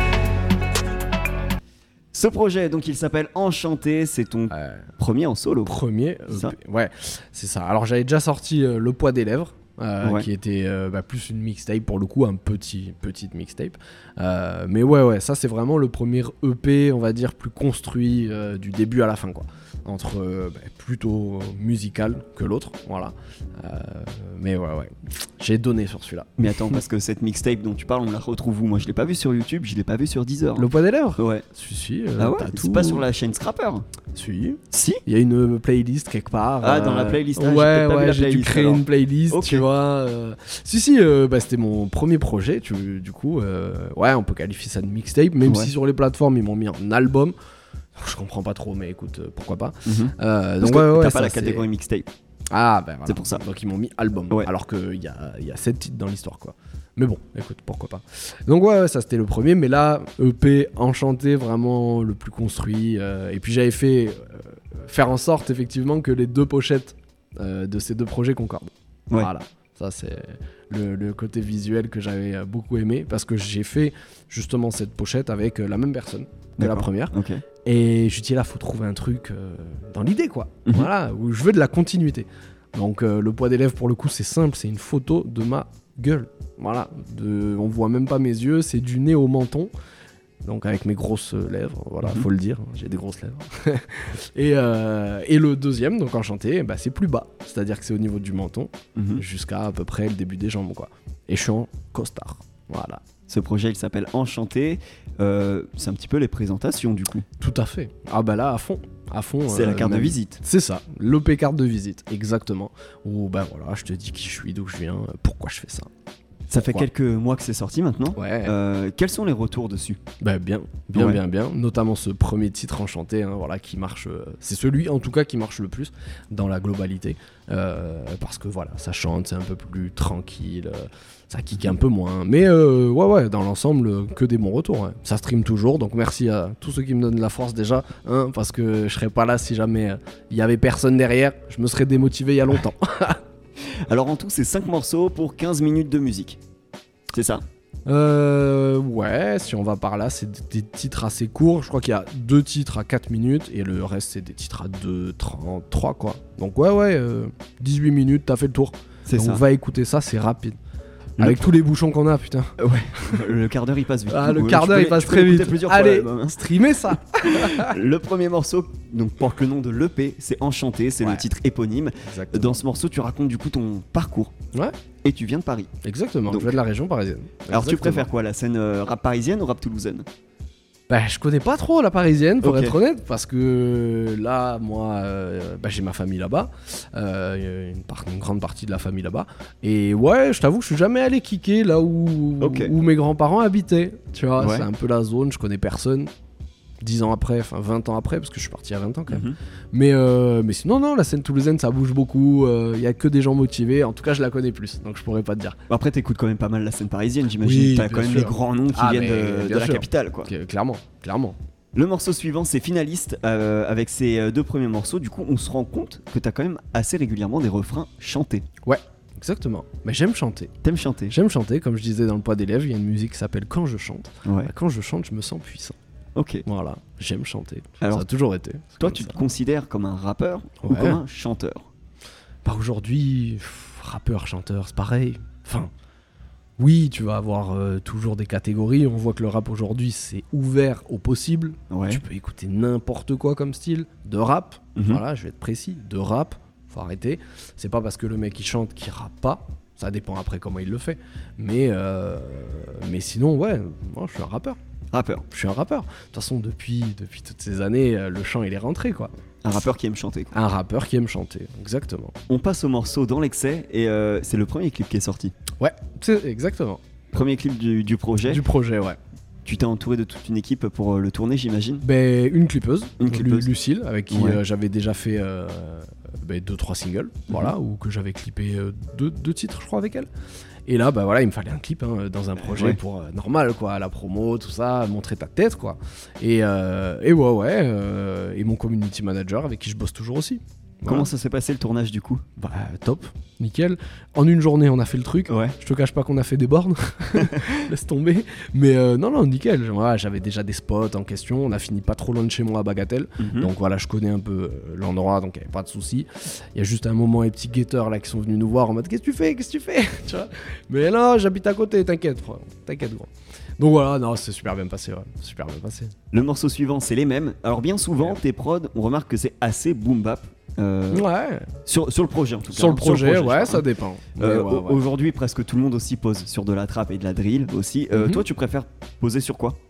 Ce projet, donc il s'appelle Enchanté, c'est ton premier en solo. Premier, ça. Ouais, c'est ça. Alors j'avais déjà sorti Le Poids des Lèvres, Ouais. qui était plus une mixtape pour le coup, petite mixtape. Mais ouais, ça c'est vraiment le premier EP, on va dire, plus construit du début à la fin, quoi. Entre plutôt musical que l'autre, voilà. Mais ouais, j'ai donné sur celui-là. Mais attends, parce que cette mixtape dont tu parles, on la retrouve où? Moi je l'ai pas vue sur YouTube, je l'ai pas vue sur Deezer. Le Poids des Lèvres? Ouais. Si, Ah ouais? t'as C'est tout. pas sur la chaîne Scrapper? Si. Si? Il y a une playlist quelque part. Ah, dans la playlist. Ah, j'ai Ouais, peut-être pas vu la j'ai dû playlist, créer alors. une playlist, Ok. tu vois. Si, c'était mon premier projet, du coup. Ouais, on peut qualifier ça de mixtape, même Ouais. si sur les plateformes, ils m'ont mis en album. Je comprends pas trop, mais écoute, pourquoi pas. Parce Donc, que ouais, t'as ça, pas la c'est- catégorie mixtape. Ah, ben voilà. C'est pour ça. Donc, ils m'ont mis album. Ouais. Alors qu'il y a 7 titres dans l'histoire, quoi. Mais bon, écoute, pourquoi pas. Donc, ouais, ça c'était le premier. Mais là, EP Enchanté, vraiment le plus construit. Et puis, j'avais fait faire en sorte, effectivement, que les deux pochettes de ces deux projets concordent. Ouais. Voilà. Ça, c'est le côté visuel que j'avais beaucoup aimé. Parce que j'ai fait justement cette pochette avec la même personne que la D'accord. première. Ok. Et je me dis là, faut trouver un truc dans l'idée, quoi. Mhm. Voilà, où je veux de la continuité. Donc, le poids des lèvres, pour le coup, c'est simple. C'est une photo de ma gueule. Voilà. On voit même pas mes yeux. C'est du nez au menton. Donc, avec mes grosses lèvres. Voilà, faut le dire. J'ai des grosses lèvres. et le deuxième, donc Enchanté, c'est plus bas. C'est-à-dire que c'est au niveau du menton. Mhm. Jusqu'à à peu près le début des jambes, quoi. Et je suis en costard. Voilà. Ce projet il s'appelle Enchanté. C'est un petit peu les présentations du coup. Tout à fait. Ah bah là, à fond. C'est la carte de même. visite. C'est ça, l'OP carte de visite, exactement. Où voilà, je te dis qui je suis, d'où je viens, pourquoi je fais ça. Ça fait Pourquoi quelques mois que c'est sorti maintenant. Ouais. Quels sont les retours dessus? Bien. Notamment ce premier titre Enchanté, hein, voilà, qui marche. C'est celui, en tout cas, qui marche le plus dans la globalité. Parce que voilà, ça chante, c'est un peu plus tranquille, ça kick un peu moins. Mais ouais, dans l'ensemble, que des bons retours. Ouais. Ça stream toujours, donc merci à tous ceux qui me donnent la force déjà, hein, parce que je serais pas là si jamais il y avait personne derrière. Je me serais démotivé il y a longtemps. Alors en tout c'est 5 morceaux pour 15 minutes de musique. C'est ça? Ouais, si on va par là, c'est des titres assez courts. Je crois qu'il y a 2 titres à 4 minutes et le reste, c'est des titres à 2:33, quoi. Donc, ouais, 18 minutes, t'as fait le tour. C'est Donc, ça. va écouter ça, c'est rapide. Avec tous les bouchons qu'on a, putain. Ouais. Le quart d'heure il passe vite. Ah, le Ouais, quart tu d'heure, peux il passe tu peux très l'écouter vite. plusieurs fois, Allez, l'album, hein. streamer ça. Le premier morceau donc, porte le nom de l'EP, c'est Enchanté, c'est Ouais. le titre éponyme. Exactement. Dans ce morceau, tu racontes du coup ton parcours. Ouais. Et tu viens de Paris. Exactement, Donc- je viens de la région parisienne. Alors tu Exactement. préfères quoi, la scène rap parisienne ou rap toulousaine? Je connais pas trop la parisienne, pour Ok. être honnête, parce que là, moi, j'ai ma famille là-bas, une grande partie de la famille là-bas, et ouais, je t'avoue que je suis jamais allé kicker là où mes grands-parents habitaient, tu vois, Ouais. c'est un peu la zone, je connais personne. 10 ans après, enfin 20 ans après, parce que je suis parti à 20 ans quand même. Mhm. Mais sinon, non, la scène toulousaine, ça bouge beaucoup, il y a que des gens motivés, en tout cas, je la connais plus, donc je pourrais pas te dire. Après t'écoutes quand même pas mal la scène parisienne, j'imagine. Oui, T'as bien quand même sûr. les grands noms qui Ah, viennent mais de bien la sûr. capitale quoi. Clairement. Le morceau suivant c'est Finaliste avec ses 2 premiers morceaux. Du coup on se rend compte que t'as quand même assez régulièrement des refrains chantés. exactement. Mais j'aime chanter. T'aimes chanter? J'aime chanter, comme je disais dans le poids d'élève, il y a une musique qui s'appelle Quand je chante. Ouais. Bah, quand je chante, je me sens puissant. Ok. Voilà, j'aime chanter. Alors, ça a toujours été. C'est Toi, comme tu ça. te considères comme un rappeur ou Ouais. comme un chanteur? Bah aujourd'hui, rappeur, chanteur, c'est pareil. Enfin, oui, tu vas avoir toujours des catégories. On voit que le rap aujourd'hui, c'est ouvert au possible. Ouais. Tu peux écouter n'importe quoi comme style de rap. Mhm. Voilà, je vais être précis. De rap, faut arrêter. C'est pas parce que le mec il chante qu'il rappe pas. Ça dépend après comment il le fait. Mais sinon, ouais, moi je suis un rappeur. Rappeur. Je suis un rappeur. De toute façon, depuis toutes ces années, le chant il est rentré quoi. Un rappeur qui aime chanter, quoi. Un rappeur qui aime chanter, exactement. On passe au morceau Dans l'excès et c'est le premier clip qui est sorti. Ouais, c'est exactement. Premier clip du projet. Du projet, ouais. Tu t'es entouré de toute une équipe pour le tourner, j'imagine. Ben, une clippeuse, Une clippeuse. Lucille, avec qui Ouais. j'avais déjà fait 2-3 singles, voilà, ou que j'avais clippé 2 titres, je crois, avec elle. Et là, bah voilà, il me fallait un clip dans un projet Ouais. pour normal, quoi, la promo, tout ça, montrer ta tête, quoi. Et ouais, et mon community manager avec qui je bosse toujours aussi. Voilà. Comment ça s'est passé le tournage du coup? Bah, top, nickel. En une journée, on a fait le truc. Ouais. Je te cache pas qu'on a fait des bornes, laisse tomber. Mais non, nickel. Voilà, j'avais déjà des spots en question. On a fini pas trop loin de chez moi à Bagatelle. Mhm. Donc voilà, je connais un peu l'endroit, donc il n'y avait pas de souci. Il y a juste un moment, les petits guetteurs là qui sont venus nous voir en mode qu'est-ce que tu fais Tu vois. Mais non, j'habite à côté, t'inquiète, frère. T'inquiète, gros. Donc voilà, non, c'est super bien passé, ouais. Super bien passé. Le morceau suivant, c'est les mêmes. Alors bien souvent, tes prods, on remarque que c'est assez boom bap. Ouais. Sur le projet en tout cas. Sur le hein. projet, je ouais, parle, ça hein. dépend. Mais ouais, ouais. Aujourd'hui, presque tout le monde aussi pose sur de la trap et de la drill aussi. Mhm. Toi, tu préfères poser sur quoi?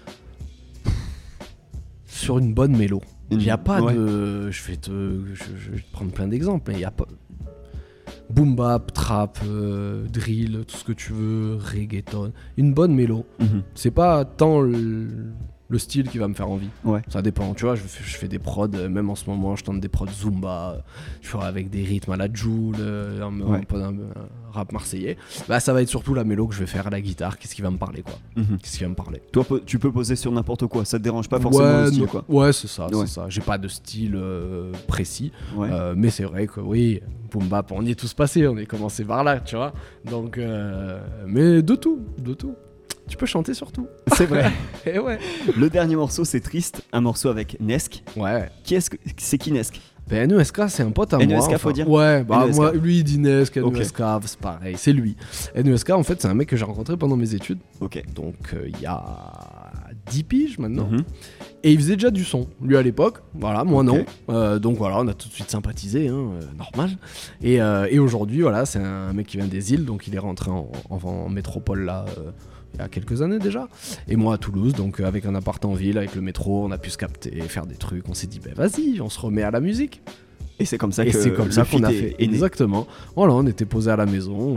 Sur une bonne mélo. Il n'y a pas Ouais. de. Je vais te prendre plein d'exemples, mais il n'y a pas. Boom bap, trap, drill, tout ce que tu veux, reggaeton. Une bonne mélo. Mhm. C'est pas tant le style qui va me faire envie. Ouais. Ça dépend, tu vois, je fais des prods, même en ce moment, je tente des prods Zumba, je fais avec des rythmes à la Joule, un peu un rap marseillais. Bah, ça va être surtout la mélo que je vais faire à la guitare, qu'est-ce qui va me parler, quoi. Mhm. Qu'est-ce qui va me parler. Toi, tu peux poser sur n'importe quoi. Ça te dérange pas forcément Ouais, le style, non, quoi. ouais, c'est ça, Ouais. c'est ça. J'ai pas de style précis, Ouais. mais c'est vrai que oui, boom bap, on y est tous passés, on est commencé par là, tu vois. Donc, mais de tout. Tu peux chanter sur tout. C'est vrai. Et ouais. Le dernier morceau, c'est Triste, un morceau avec Nesk. Ouais. C'est qui Nesk? Ben NESK, c'est un pote à moi. NESK, faut dire. Ouais, bah NESK. moi, lui il dit NESK, Ok. NESK, c'est pareil, c'est lui. NESK, en fait, c'est un mec que j'ai rencontré pendant mes études, Ok. donc il y a 10 piges maintenant. Mhm. Et il faisait déjà du son, lui à l'époque, voilà, moi Ok. non. Donc voilà, on a tout de suite sympathisé, normal. Et aujourd'hui, voilà, c'est un mec qui vient des îles, donc il est rentré en métropole là. Il y a quelques années déjà, et moi à Toulouse, donc avec un appart en ville, avec le métro, on a pu se capter, faire des trucs, on s'est dit ben vas-y, on se remet à la musique. Et c'est comme ça Et que c'est comme le ça qu'on a feat fait. est né. Exactement. Voilà, on était posé à la maison,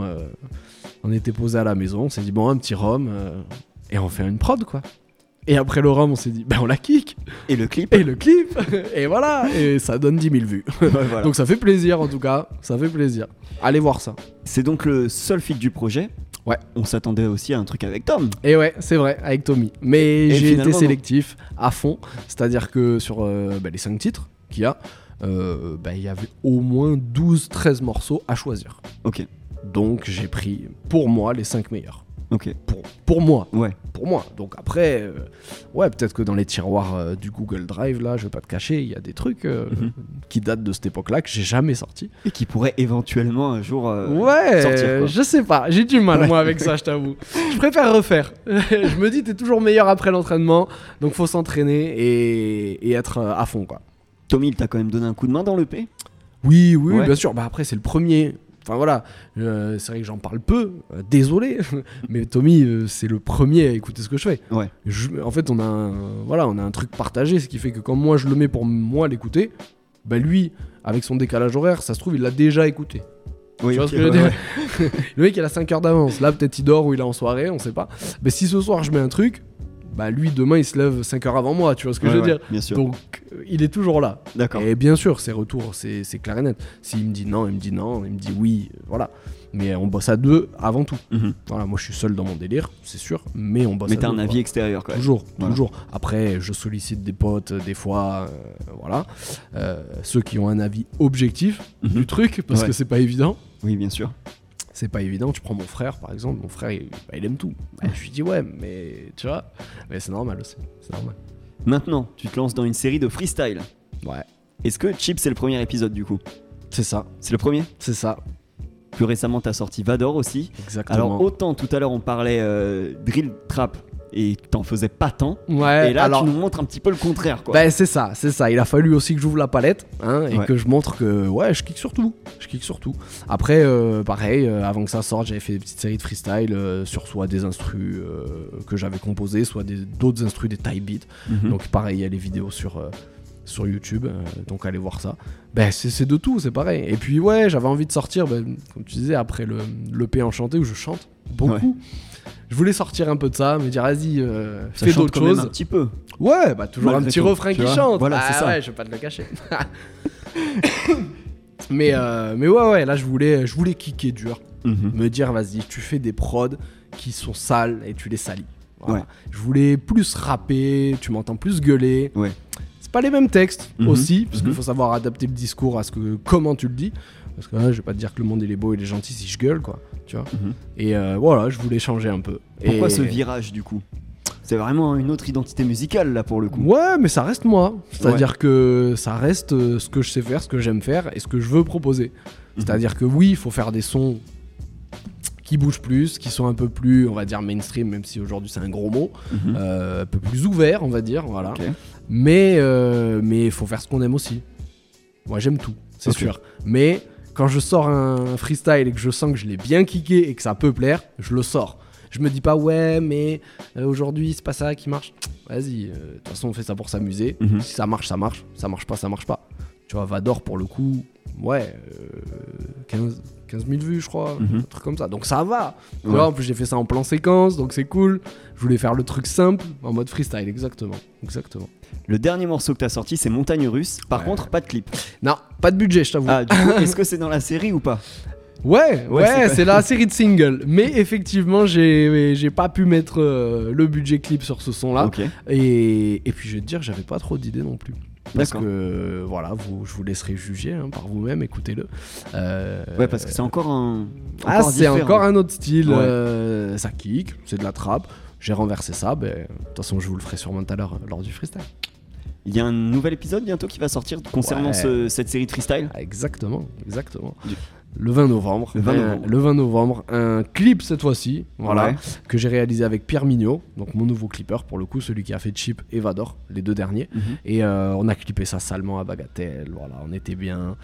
on s'est dit bon, un petit rhum, et on fait une prod quoi. Et après le rhum, on s'est dit ben on la kick, Et le clip. et le clip, et voilà, et ça donne 10 000 vues. Ouais, voilà. Donc ça fait plaisir en tout cas, ça fait plaisir. Allez voir ça. C'est donc le seul feat du projet. Ouais. On s'attendait aussi à un truc avec Tom. Et ouais, c'est vrai, avec Tommy. Mais Et j'ai été finalement, non. sélectif à fond. C'est-à-dire que sur les 5 titres qu'il y a, il y avait au moins 12-13 morceaux à choisir. Ok. Donc j'ai pris pour moi les 5 meilleurs. Ok. Pour moi. Ouais. Pour moi. Donc après, ouais, peut-être que dans les tiroirs du Google Drive, là, je vais pas te cacher, il y a des trucs Mhm. qui datent de cette époque-là que j'ai jamais sorti. Et qui pourrait éventuellement un jour Ouais, sortir, quoi. je sais pas, j'ai du mal Ouais. moi avec ça, je t'avoue. Je préfère refaire. Je me dis, t'es toujours meilleur après l'entraînement, donc faut s'entraîner et être à fond, quoi. Tommy, il t'a quand même donné un coup de main dans l'EP. Oui, Ouais. bien sûr. Bah après, c'est le premier. Enfin voilà, c'est vrai que j'en parle peu, désolé, mais Tommy, c'est le premier à écouter ce que je fais. Ouais. En fait, on a un truc partagé, ce qui fait que quand moi je le mets pour moi l'écouter, bah lui, avec son décalage horaire, ça se trouve, il l'a déjà écouté. Oui, Tu vois ok, ce que je veux ouais, dire ouais. Le mec, il a 5 heures d'avance. Là, peut-être il dort ou il est en soirée, on sait pas. Mais si ce soir je mets un truc, bah lui, demain, il se lève 5 heures avant moi, tu vois ce que je veux Ouais, dire. bien sûr. Donc, il est toujours là. D'accord. Et bien sûr, ses retours, c'est clair et net. S'il me dit non, il me dit non. Il me dit oui, voilà. Mais on bosse à deux avant tout. Mhm. Voilà, moi, je suis seul dans mon délire, c'est sûr. Mais on bosse Mais à t'as deux. un avis quoi. extérieur quand même. Toujours, Voilà. toujours. Après, je sollicite des potes, des fois, voilà. Ceux qui ont un avis objectif Mhm. du truc, parce Ouais. que c'est pas évident. Oui, bien sûr. C'est pas évident. Tu prends mon frère, par exemple. Mon frère, il aime tout. Bah, je lui dis ouais, mais tu vois, mais c'est normal aussi. C'est normal. Maintenant, tu te lances dans une série de freestyle. Ouais, Est-ce que Chip, c'est le premier épisode du coup? c'est ça, C'est le premier? c'est ça, Plus récemment, t'as sorti Vador aussi. exactement. Alors, autant tout à l'heure, on parlait drill trap et t'en faisais pas tant. ouais, Et là, alors, tu nous montres un petit peu le contraire, quoi. bah, c'est ça. Il a fallu aussi que j'ouvre la palette hein, et Ouais. que je montre que ouais, je kick sur tout. Après, pareil, avant que ça sorte, j'avais fait des petites séries de freestyle sur soit des instrus que j'avais composés, soit d'autres instrus, des type beats. Mhm. Donc pareil, il y a les vidéos sur YouTube, donc allez voir ça. Ben c'est de tout, c'est pareil. Et puis ouais, j'avais envie de sortir, comme tu disais, après l'EP Enchanté où je chante beaucoup. Ouais. Je voulais sortir un peu de ça, me dire vas-y, Ça fais chante d'autres quand même choses. un petit peu. Ouais, bah toujours Malgré un petit tout, refrain tu qui vois. chante. Voilà, Ah c'est ça. ouais, je vais pas te le cacher. mais ouais, là je voulais kicker dur. Mhm. Me dire vas-y, tu fais des prods qui sont sales et tu les salis. Voilà. Ouais. Je voulais plus rapper, tu m'entends plus gueuler. Ouais. C'est pas les mêmes textes Mhm. aussi, parce qu'il Mhm. faut savoir adapter le discours à comment tu le dis. Parce que je vais pas te dire que le monde il est beau et il est gentil si je gueule, quoi. Tu vois. Mhm. Et voilà, je voulais changer un peu. Pourquoi Et- ce virage du coup? C'est vraiment une autre identité musicale là pour le coup. Ouais, mais ça reste moi. C'est-à-dire que ça reste ce que je sais faire, ce que j'aime faire et ce que je veux proposer. C'est-à-dire que oui, il faut faire des sons qui bougent plus, qui sont un peu plus, on va dire, mainstream, même si aujourd'hui c'est un gros mot, Mhm. un peu plus ouvert, on va dire, voilà. Ok. Mais il faut faire ce qu'on aime aussi. Moi, j'aime tout, c'est Ok. sûr. Mais quand je sors un freestyle et que je sens que je l'ai bien kické et que ça peut plaire, je le sors. Je me dis pas, ouais, mais aujourd'hui, c'est pas ça qui marche. Vas-y, de toute façon, on fait ça pour s'amuser. Mhm. Si ça marche, ça marche. Ça marche pas, ça marche pas. Tu vois, Vador, pour le coup, ouais, 15 000 vues, je crois, Mhm. un truc comme ça. Donc ça va. Tu Ouais. vois, en plus, j'ai fait ça en plan séquence, donc c'est cool. Je voulais faire le truc simple, en mode freestyle, exactement. Le dernier morceau que t'as sorti, c'est Montagne Russe. Par Ouais. contre, pas de clip. Non, pas de budget, je t'avoue. Ah, du coup, est-ce que c'est dans la série ou pas? Ouais, Ouais, c'est la série de singles. Mais effectivement, j'ai pas pu mettre le budget clip sur ce son-là. Ok. Et puis, je vais te dire, j'avais pas trop d'idées non plus. Parce D'accord. que, voilà, je vous laisserai juger hein, par vous-même, écoutez-le. Ouais, parce que c'est encore un. C'est différent. encore un autre style. Ouais. Ça kick, c'est de la trappe. J'ai renversé ça. De toute façon, je vous le ferai sûrement tout à l'heure lors du freestyle. Il y a un nouvel épisode bientôt qui va sortir concernant Ouais. cette série de freestyle. Ah, exactement. Du- Le 20 novembre. Le 20 novembre. Le 20 novembre, un clip cette fois-ci, voilà, Ouais. que j'ai réalisé avec Pierre Mignot, donc mon nouveau clipper pour le coup, celui qui a fait Chip et Vador, les deux derniers. Mhm. Et on a clippé ça salement à Bagatelle, voilà, on était bien.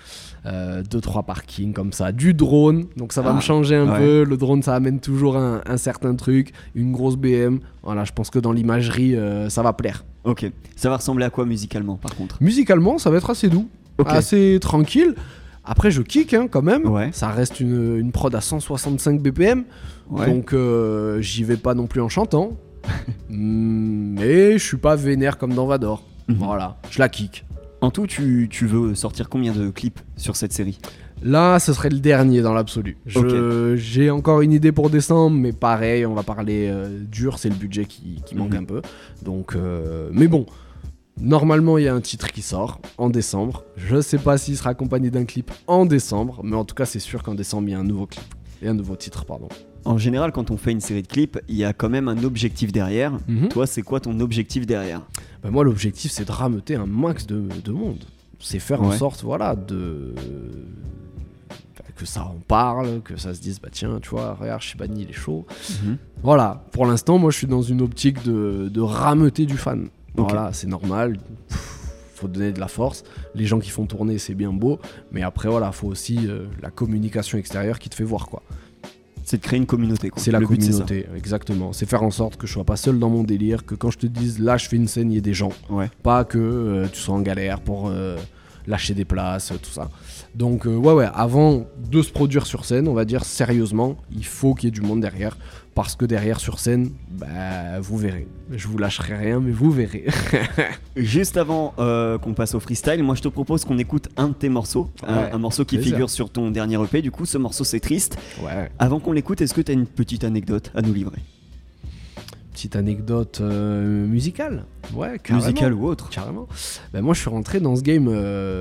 2-3 parkings comme ça, du drone, donc ça va Ah, me changer un ouais. peu. Le drone, ça amène toujours un certain truc, une grosse BM. Voilà, je pense que dans l'imagerie, ça va plaire. Ok. Ça va ressembler à quoi musicalement par contre? Musicalement, ça va être assez doux, Ok. assez tranquille. Après, je kick hein, quand même. Ouais. Ça reste une prod à 165 BPM. Ouais. Donc, j'y vais pas non plus en chantant. Mais je suis pas vénère comme dans Vador. Mhm. Voilà, je la kick. En tout, tu veux sortir combien de clips sur cette série? Là, ce serait le dernier dans l'absolu. J'ai encore une idée pour décembre, mais pareil, on va parler dur, c'est le budget qui manque Mhm. un peu. Donc, mais bon, normalement, il y a un titre qui sort en décembre. Je sais pas s'il sera accompagné d'un clip en décembre, mais en tout cas, c'est sûr qu'en décembre, il y a un nouveau clip. Et un nouveau titre, pardon. En général, quand on fait une série de clips, il y a quand même un objectif derrière. Mhm. Toi, c'est quoi ton objectif derrière? Bah, moi, l'objectif, c'est de rameuter un max de monde. C'est faire en Ouais. sorte, voilà, que ça en parle, que ça se dise, bah tiens, tu vois, regarde, Shibani, il est chaud. Mhm. Voilà, pour l'instant, moi, je suis dans une optique de rameuter du fan. Ok. Voilà, c'est normal. Faut donner de la force. Les gens qui font tourner, c'est bien beau. Mais après, voilà, faut aussi la communication extérieure qui te fait voir, quoi. C'est de créer une communauté, quoi. C'est la Le but, c'est ça. communauté, exactement. C'est faire en sorte que je sois pas seul dans mon délire, que quand je te dise là je fais une scène, il y ait des gens. Ouais. Pas que tu sois en galère pour lâcher des places, tout ça. Donc ouais, avant de se produire sur scène, on va dire sérieusement, il faut qu'il y ait du monde derrière. Parce que derrière sur scène, bah vous verrez. Je vous lâcherai rien, mais vous verrez. Juste avant qu'on passe au freestyle, moi je te propose qu'on écoute un de tes morceaux, un morceau qui plaisir. figure sur ton dernier EP. Du coup, ce morceau c'est Triste. Ouais. Avant qu'on l'écoute, est-ce que tu as une petite anecdote à nous livrer? petite anecdote musicale. Ouais, carrément. Musical ou autre. Carrément. Ben moi, je suis rentré dans ce game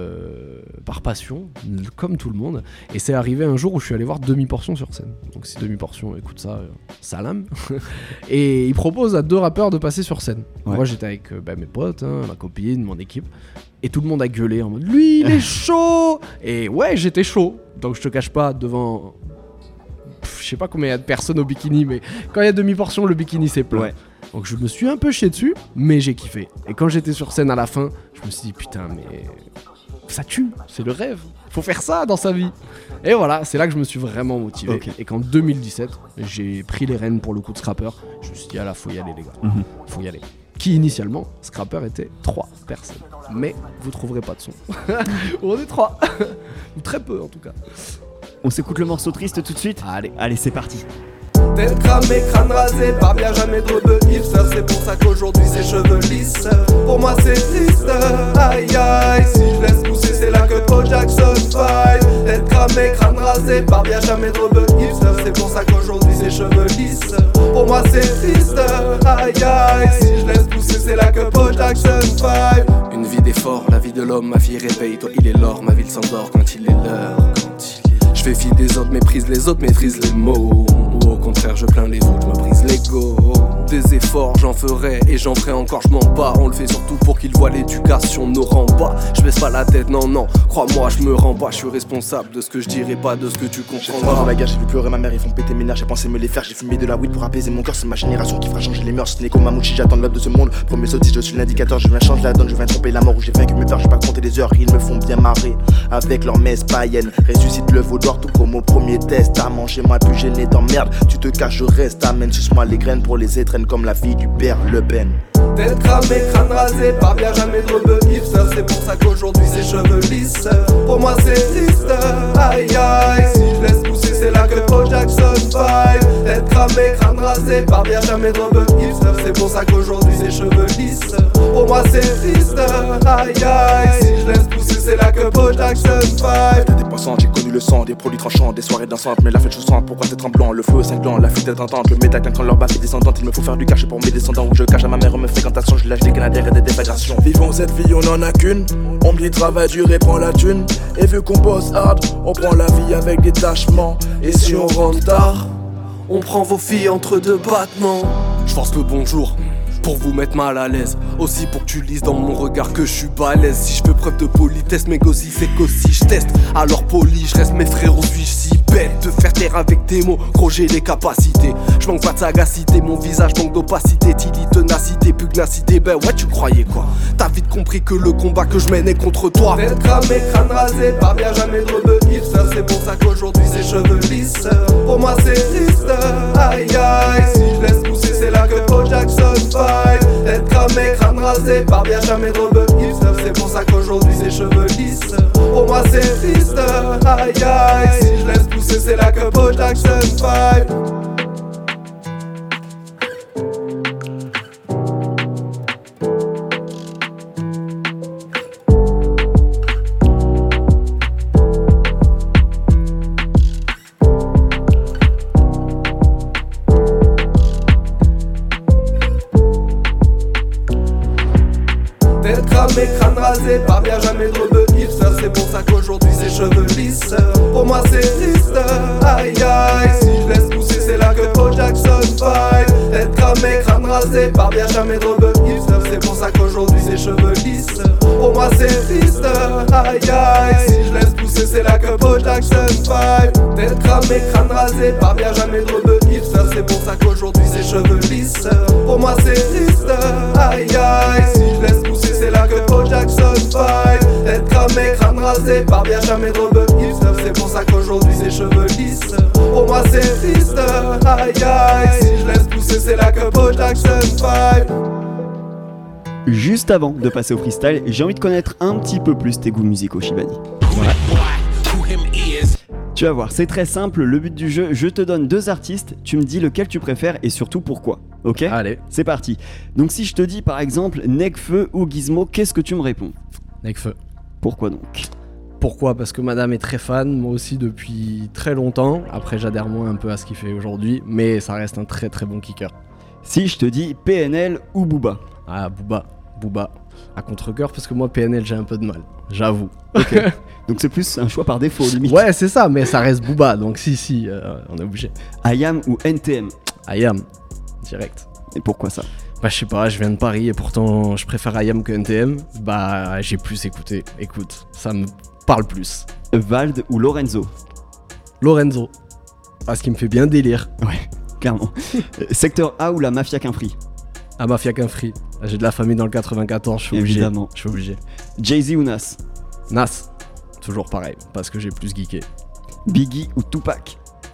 par passion, comme tout le monde. Et c'est arrivé un jour où je suis allé voir Demi-Portion sur scène. Donc, si Demi-Portion écoute ça, salam. Et il propose à 2 rappeurs de passer sur scène. Ouais. Moi, j'étais avec mes potes, ma copine, mon équipe. Et tout le monde a gueulé en mode lui, il est chaud. Et ouais, j'étais chaud. Donc, je te cache pas, devant. Je sais pas combien il y a de personnes au bikini, mais quand il y a Demi-Portion, le bikini c'est plein. Ouais. Donc je me suis un peu chié dessus, mais j'ai kiffé. Et quand j'étais sur scène à la fin, je me suis dit putain, mais ça tue, c'est le rêve. Faut faire ça dans sa vie. Et voilà, c'est là que je me suis vraiment motivé. Okay. Et qu'en 2017, j'ai pris les rênes pour le coup de Scrapper. Je me suis dit, ah là, faut y aller les gars. Faut y aller. Qui initialement, Scrapper était 3 personnes. Mais vous trouverez pas de son. On est 3. Ou très peu en tout cas. On s'écoute le morceau triste tout de suite. Allez, c'est parti. Tête cramée, crâne rasé, par bien jamais de rebeu hipster. C'est pour ça qu'aujourd'hui ses cheveux lisses. Pour moi c'est triste, aïe aïe. Si je laisse pousser c'est là que Paul Jackson fight. Tête cramée, crâne rasé, par bien jamais de rebeu hipster. C'est pour ça qu'aujourd'hui ses cheveux lisses. Pour moi c'est triste, aïe aïe. Si je laisse pousser c'est là que Paul Jackson fight. Une vie d'effort, la vie de l'homme, ma vie réveille. Toi il est l'or, ma ville s'endort quand il est l'heure. Je fais fi des autres, méprise les autres, maîtrise les mots. Ou au contraire, je plains les autres, je me brise l'ego. Des efforts, j'en ferai et j'en ferai encore, je m'en bats. On le fait surtout pour qu'ils voient l'éducation ne rend pas. Je baisse pas la tête, non, non, crois-moi, je me rends pas. Je suis responsable de ce que je dirai, pas de ce que tu comprendras. La guerre, j'ai vu pleurer ma mère, ils font péter mes nerfs, j'ai pensé me les faire. J'ai fumé de la weed pour apaiser mon cœur, c'est ma génération qui fera changer les mœurs. C'est comme Mamouchi, j'attends l'homme de ce monde. Premier sautille, je suis l'indicateur, je viens changer la donne, je viens tromper la mort où j'ai vaincu mes peurs. Je vais pas compter les heures, ils me font bien marrer avec leur messe païenne. Ressuscite le veau d'or, tout comme au premier test. À manger, moi plus gêné d'emmerde. Tu te caches, je reste, amène, suce-moi les graines pour les étrennes comme la fille du père Le Pen. Tête cramée, crâne rasé, par bien jamais de rebeu hipster. C'est pour ça qu'aujourd'hui ses cheveux lisses. Pour moi c'est triste, aïe aïe. Si je laisse pousser c'est là que Paul Jackson fight. Tête cramée, crâne rasé, par bien jamais de rebeu hipster. C'est pour ça qu'aujourd'hui ses cheveux lisses. Pour moi c'est triste, aïe aïe. Si je laisse pousser c'est là que Paul Jackson fight. Des poissons, j'ai connu le sang, des produits tranchants, des soirées dansantes. Mais la fête chaussante, pourquoi t'es tremblant? Le feu est cinglant, la fuite est entente. Le métal quand leur baffe est descendante. Il me faut faire du cachet pour mes descendants. Où je cache à ma mère mes fréquentations. Je lâche des canadiens et des déflagrations. Vivons cette vie, on en a qu'une. On me dit travail dur et prend la thune. Et vu qu'on bosse hard, on prend la vie avec détachement. Et si on rentre tard, on prend vos filles entre 2 battements. Je force le bonjour pour vous mettre mal à l'aise. Aussi pour que tu lises dans mon regard que je suis balèze. Si je fais preuve de politesse, mais aussi c'est qu'aussi je teste. Alors poli, je reste mes frérots, suis-je si bête de faire taire avec tes mots, gros j'ai les capacités. Je manque pas de sagacité, mon visage manque d'opacité. Tilly, ténacité, pugnacité, ben ouais tu croyais quoi? T'as vite compris que le combat que je mène est contre toi. Tête cramée, crâne rasé, pas bien jamais de rebeu hipster. C'est pour ça qu'aujourd'hui ses cheveux lisses. Pour moi c'est triste, aïe aïe. Si je laisse pousser c'est là que Paul Jackson fight. Tête cramée, crâne rasé, pas bien jamais de rebeu hipster. C'est pour ça qu'aujourd'hui ses cheveux lisses. Pour moi c'est triste, aïe aïe. Si je laisse pousser c'est là que Paul Jackson fight. Tête cramée, crâne rasé, pas bien jamais de rebeu hipster. C'est pour ça qu'aujourd'hui ses cheveux lisses. Pour moi c'est triste, aïe aïe. Si je laisse pousser c'est là que Paul Jackson fight. Tête cramée, crâne rasé, pas bien jamais de rebeu hipster. C'est pour ça qu'aujourd'hui ses cheveux lisses. Pour moi c'est triste, aïe aïe. Si je laisse pousser c'est là que Paul Jackson fight. Tête cramée, crâne rasé, pas bien jamais de rebeu hipster. C'est pour ça qu'aujourd'hui ses cheveux lisses. Pour moi c'est triste, aïe aïe. Si je laisse pousser c'est là que Paul Jackson fight. Tête cramée, crâne rasé, pas bien jamais de rebeu hipster. C'est pour ça qu'aujourd'hui ses cheveux lisses. Pour moi c'est triste, aïe aïe. Si je laisse pousser c'est là que Paul Jackson fight. Juste avant de passer au freestyle, j'ai envie de connaître un petit peu plus tes goûts musicaux, Shibani. Tu vas voir, c'est très simple, le but du jeu, je te donne 2 artistes, tu me dis lequel tu préfères et surtout pourquoi, ok? Allez. C'est parti. Donc si je te dis par exemple Nekfeu ou Gizmo, qu'est-ce que tu me réponds? Nekfeu. Pourquoi donc? Pourquoi? Parce que madame est très fan, moi aussi depuis très longtemps. Après j'adhère moins un peu à ce qu'il fait aujourd'hui, mais ça reste un très très bon kicker. Si je te dis PNL ou Booba. Ah, Booba. À contre-cœur, parce que moi, PNL, j'ai un peu de mal. J'avoue. Ok. Donc c'est plus un choix par défaut, limite. Ouais, c'est ça, mais ça reste Booba, donc si, on est obligé. IAM ou NTM. IAM, direct. Et pourquoi ça? Bah, je sais pas, je viens de Paris et pourtant, je préfère IAM que NTM. Bah, j'ai plus écouté. Écoute, ça me parle plus. Vald ou Lorenzo. Lorenzo. Parce qu'il me fait bien délire. Ouais, clairement. Secteur A ou la Mafia Quinfri. Ah, Mafia qu'un free. J'ai de la famille dans le 94, je suis obligé. Évidemment. Je suis obligé. Jay-Z ou Nas. Nas, toujours pareil, parce que j'ai plus geeké. Biggie ou Tupac.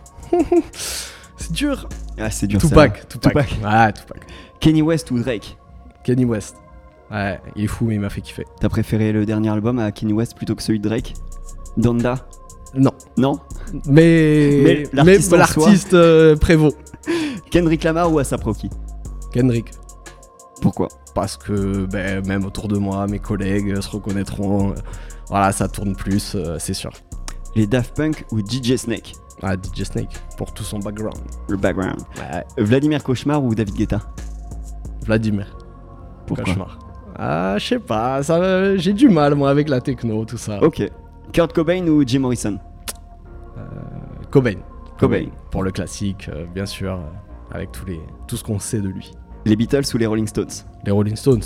C'est dur. Ah, c'est dur. Tupac. Ouais, Tupac. Kenny West ou Drake. Kenny West. Ouais, il est fou, mais il m'a fait kiffer. T'as préféré le dernier album à Kenny West plutôt que celui de Drake? Donda. Non. Non. Mais l'artiste prévaut. Kendrick Lamar ou A$AP Rocky. Kendrick. Pourquoi? Parce que même autour de moi, mes collègues se reconnaîtront. Voilà, ça tourne plus, c'est sûr. Les Daft Punk ou DJ Snake. Ah, DJ Snake, pour tout son background. Le background. Ouais. Vladimir Cauchemar ou David Guetta. Vladimir. Pourquoi? Cauchemar. Ah, je sais pas, j'ai du mal moi avec la techno, tout ça. Ok. Kurt Cobain ou Jim Morrison. Cobain. Cobain. Pour le classique, bien sûr, avec tout ce qu'on sait de lui. Les Beatles ou les Rolling Stones. Les Rolling Stones.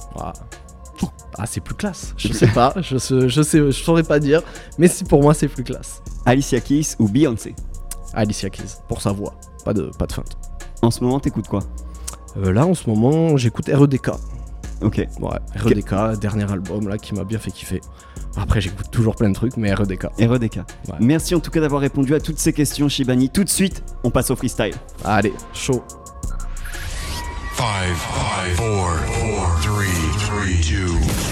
Ah, c'est plus classe. Je sais pas, je saurais pas dire, mais pour moi c'est plus classe. Alicia Keys ou Beyoncé. Alicia Keys, pour sa voix, pas de feinte. En ce moment, t'écoutes quoi? Là, en ce moment, j'écoute REDK. Ok. Ouais, REDK, dernier album là qui m'a bien fait kiffer. Après, j'écoute toujours plein de trucs, mais REDK. REDK. Ouais. Merci en tout cas d'avoir répondu à toutes ces questions, Shibani. Tout de suite, on passe au freestyle. Allez, chaud. 5, 4, 3, 2,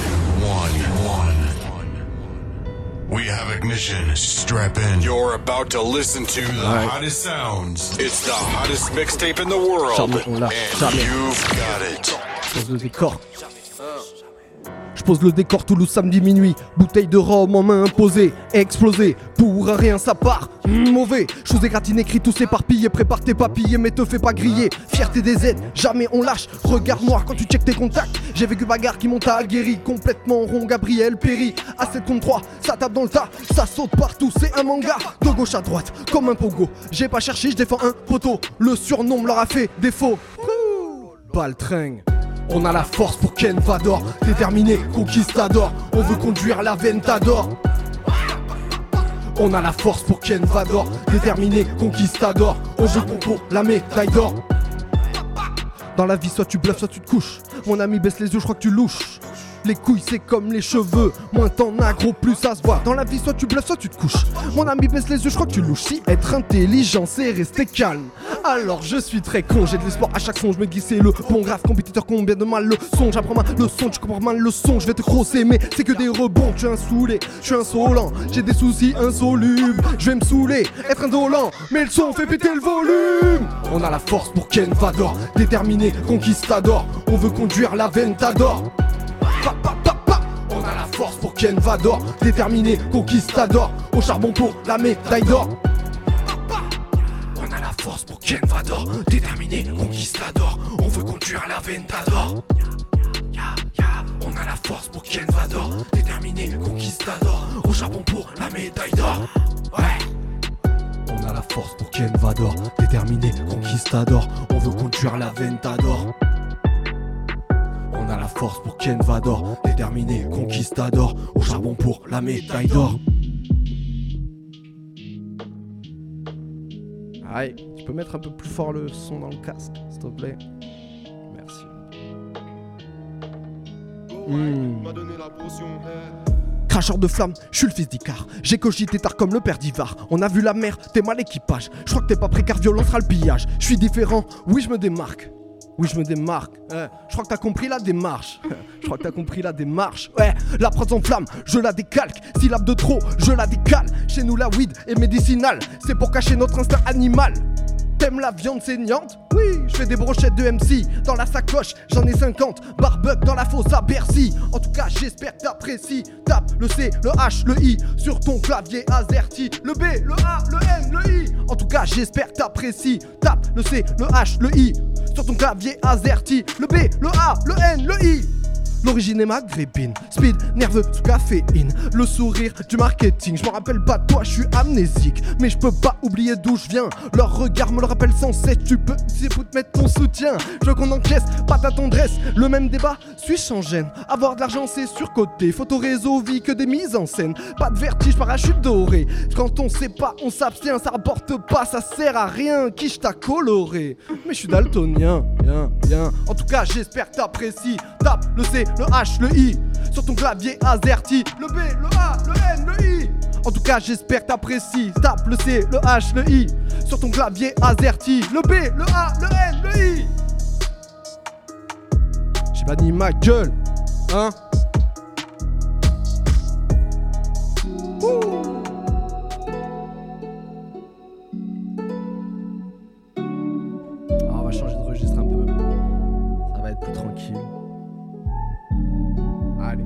1. We have ignition. Strap in. You're about to listen to the hottest sounds. It's the hottest mixtape in the world. Charbon, là, And charbon. you've got it. Je pose le décor. Je pose le décor Toulouse samedi minuit. Bouteille de rhum en main imposée. Explosé, pour un rien ça part. Mauvais, chose égratignée, écrit tous éparpillés. Prépare tes papilles mais te fais pas griller. Fierté des aides, jamais on lâche. Regard noir quand tu checkes tes contacts. J'ai vécu bagarre qui monte à Algérie. Complètement rond, Gabriel Péry. À 7 contre 3, ça tape dans le tas. Ça saute partout, c'est un manga. De gauche à droite, comme un pogo. J'ai pas cherché, je défends un poteau. Le surnom me leur a fait défaut. Baltringue. On a la force pour Ken Vador. Déterminé, conquistador. On veut conduire la Ventador. On a la force pour Ken Vador. Déterminé, conquistador. On veut pour la médaille d'or. Dans la vie, soit tu bluffes, soit tu te couches. Mon ami, baisse les yeux, je crois que tu louches. Les couilles c'est comme les cheveux, moins t'en as gros plus ça se voit. Dans la vie soit tu bluffes soit tu te couches. Mon ami baisse les yeux, je crois que tu louches. Si être intelligent c'est rester calme, alors je suis très con. J'ai de l'espoir à chaque son, je me dis c'est le bon grave compétiteur. Combien de mal le son, j'apprends ma leçon, tu comprends mal le son. Je vais te crosser mais c'est que des rebonds. Tu es un saoulé, je suis insolent. J'ai des soucis insolubles, je vais me saouler, être indolent. Mais le son fait péter le volume. On a la force pour Ken Vador. Déterminé, conquistador. On veut conduire la Ventador. On a la force pour Ken Vador. Déterminé, conquistador. Au charbon pour la médaille d'or. On a la force pour Ken Vador. Déterminé, conquistador. On veut conduire la Ventador. On a la force pour Ken Vador. Déterminé, conquistador. Au charbon pour la médaille d'or. Ouais. On a la force pour Ken Vador. Déterminé, conquistador. On veut conduire la Ventador. On a la force pour Ken Vador. Déterminé, conquistador. Au charbon pour la médaille d'or. Aïe, tu peux mettre un peu plus fort le son dans le casque, s'il te plaît. Merci. Cracheur de flammes, je suis le fils d'Icar. J'ai cogité tard comme le père d'Ivar. On a vu la mer, t'es mal équipage. Je crois que t'es pas précaire, violence sera le pillage. Je suis différent, oui je me démarque. Oui je me démarque, je crois que t'as compris la démarche. Je crois que t'as compris la démarche. Ouais, la prose en flamme, je la décalque. Syllabe de trop, je la décale. Chez nous la weed est médicinale. C'est pour cacher notre instinct animal. T'aimes la viande saignante? Oui, je fais des brochettes de MC. Dans la sacoche, j'en ai 50. Barbecue dans la fosse à Bercy. En tout cas, j'espère que t'apprécies. Tape le C, le H, le I sur ton clavier AZERTY. Le B, le A, le N, le I. En tout cas, j'espère que t'apprécies. Tape le C, le H, le I sur ton clavier AZERTY. Le B, le A, le N, le I. L'origine est maghrébine, speed, nerveux sous caféine. Le sourire du marketing, je me rappelle pas de toi, je suis amnésique. Mais je peux pas oublier d'où je viens. Leur regard me le rappelle sans cesse. Tu peux, c'est pour te mettre ton soutien. Je veux qu'on encaisse, pas ta tendresse. Le même débat, suis-je sans gêne? Avoir de l'argent c'est surcoté. Photo réseau, vie que des mises en scène. Pas de vertige, parachute doré. Quand on sait pas, on s'abstient. Ça rapporte pas, ça sert à rien. Qui t'a coloré? Mais je suis daltonien, bien. En tout cas, j'espère que t'apprécies. Tape le C, le H, le I sur ton clavier AZERTY. Le B, le A, le N, le I. En tout cas, j'espère que t'apprécies. Tape le C, le H, le I sur ton clavier AZERTY. Le B, le A, le N, le I. J'ai banni ma gueule, hein. On va changer de registre un peu. Ça va être plus tranquille. Allez.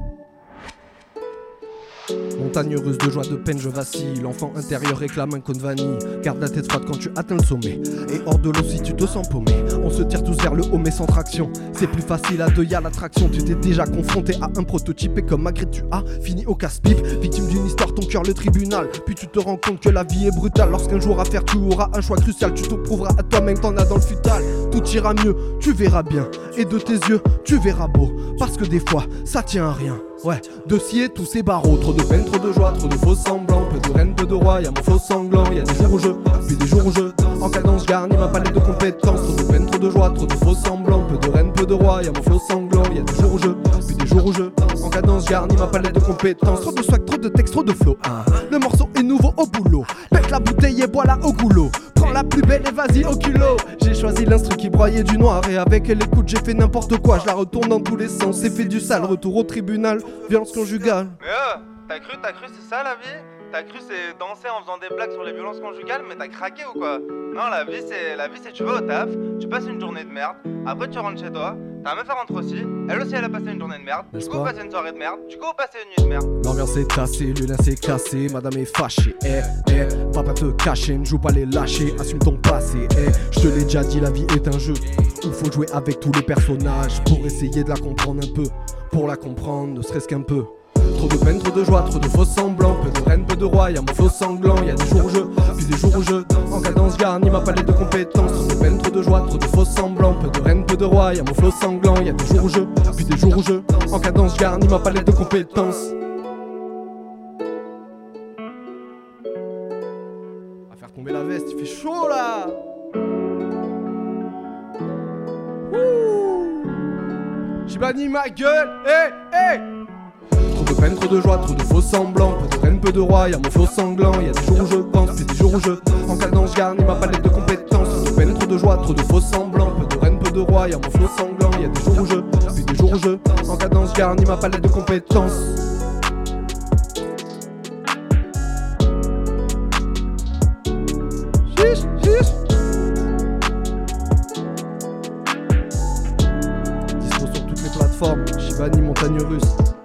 Montagne russe de joie, de peine, je vacille. L'enfant intérieur réclame un cône vanille. Garde la tête froide quand tu atteins le sommet. Et hors de l'eau si tu te sens paumé. On se tire tous vers le haut mais sans traction. C'est plus facile à deux, y'a l'attraction. Tu t'es déjà confronté à un prototype et comme malgré tu as fini au casse-pipe. Victime d'une histoire, ton cœur le tribunal. Puis tu te rends compte que la vie est brutale. Lorsqu'un jour à faire tu auras un choix crucial. Tu te prouveras à toi-même, t'en as dans le futal. Tout ira mieux, tu verras bien. Et de tes yeux, tu verras beau. Parce que des fois, ça tient à rien. Ouais, de scier tous ces barreaux. Trop de peine, trop de joie, trop de faux semblants. Peu de reine, peu de roi, y'a mon flot sanglant. Y'a des jours où je, puis des jours où je en cadence garnis ma palette de compétences. Trop de peine, trop de joie, trop de faux semblants. Peu de reine, peu de roi, y'a mon flot sanglant. Y'a des jours où je, puis des jours où je en cadence garnis ma palette de compétences. Trop de swag, trop de texte, trop de flow. Le morceau est nouveau au boulot. Pète la bouteille et bois la au goulot. Prends la plus belle et vas-y au culot. J'ai choisi l'instru qui broyait du noir. Et avec l'écoute j'ai fait n'importe quoi. Je la retourne dans tous les sens. C'est fait du sale, retour au tribunal. Violence conjugale. Mais t'as cru c'est ça la vie? T'as cru c'est danser en faisant des blagues sur les violences conjugales, mais t'as craqué ou quoi? Non, la vie c'est tu vas au taf, tu passes une journée de merde, après tu rentres chez toi, ta meuf elle rentre aussi, elle aussi elle a passé une journée de merde, du coup passer une soirée de merde, du coup passer une nuit de merde. L'ambiance est tassée, le lien s'est cassé, madame est fâchée, va pas te cacher, ne joue pas les lâchers, assume ton passé, je te l'ai déjà dit, la vie est un jeu, où faut jouer avec tous les personnages, pour essayer de la comprendre un peu, pour la comprendre, ne serait-ce qu'un peu. Trop de peine, trop de joie, trop de faux semblants. Peu de reine, peu de roi, y'a mon flot sanglant. Y'a des jours où je, puis des jours où je en cadence garnis ma palette de compétences. Trop de peine, trop de joie, trop de faux semblants. Peu de reine, peu de roi, y'a mon flot sanglant. Y'a des jours où je, puis des jours où je en cadence garnis ma palette de compétences. À faire tomber la veste, il fait chaud là. J'ai banni ma gueule, Trop de peine, trop de joie, trop de faux semblants. Peu de reine, peu de roi, y'a mon flot sanglant. Y'a des jours où je pense, puis des jours où je en cadence garnis ma palette de compétences. Trop de peine, trop de joie, trop de faux semblants. Peu de reine, peu de roi, y'a mon flot sanglant. Y'a des jours où je, puis des jours où je en cadence garnis ma palette de compétences. Chiche, chiche. Dispo sur toutes les plateformes, Shibani Montagne Russe.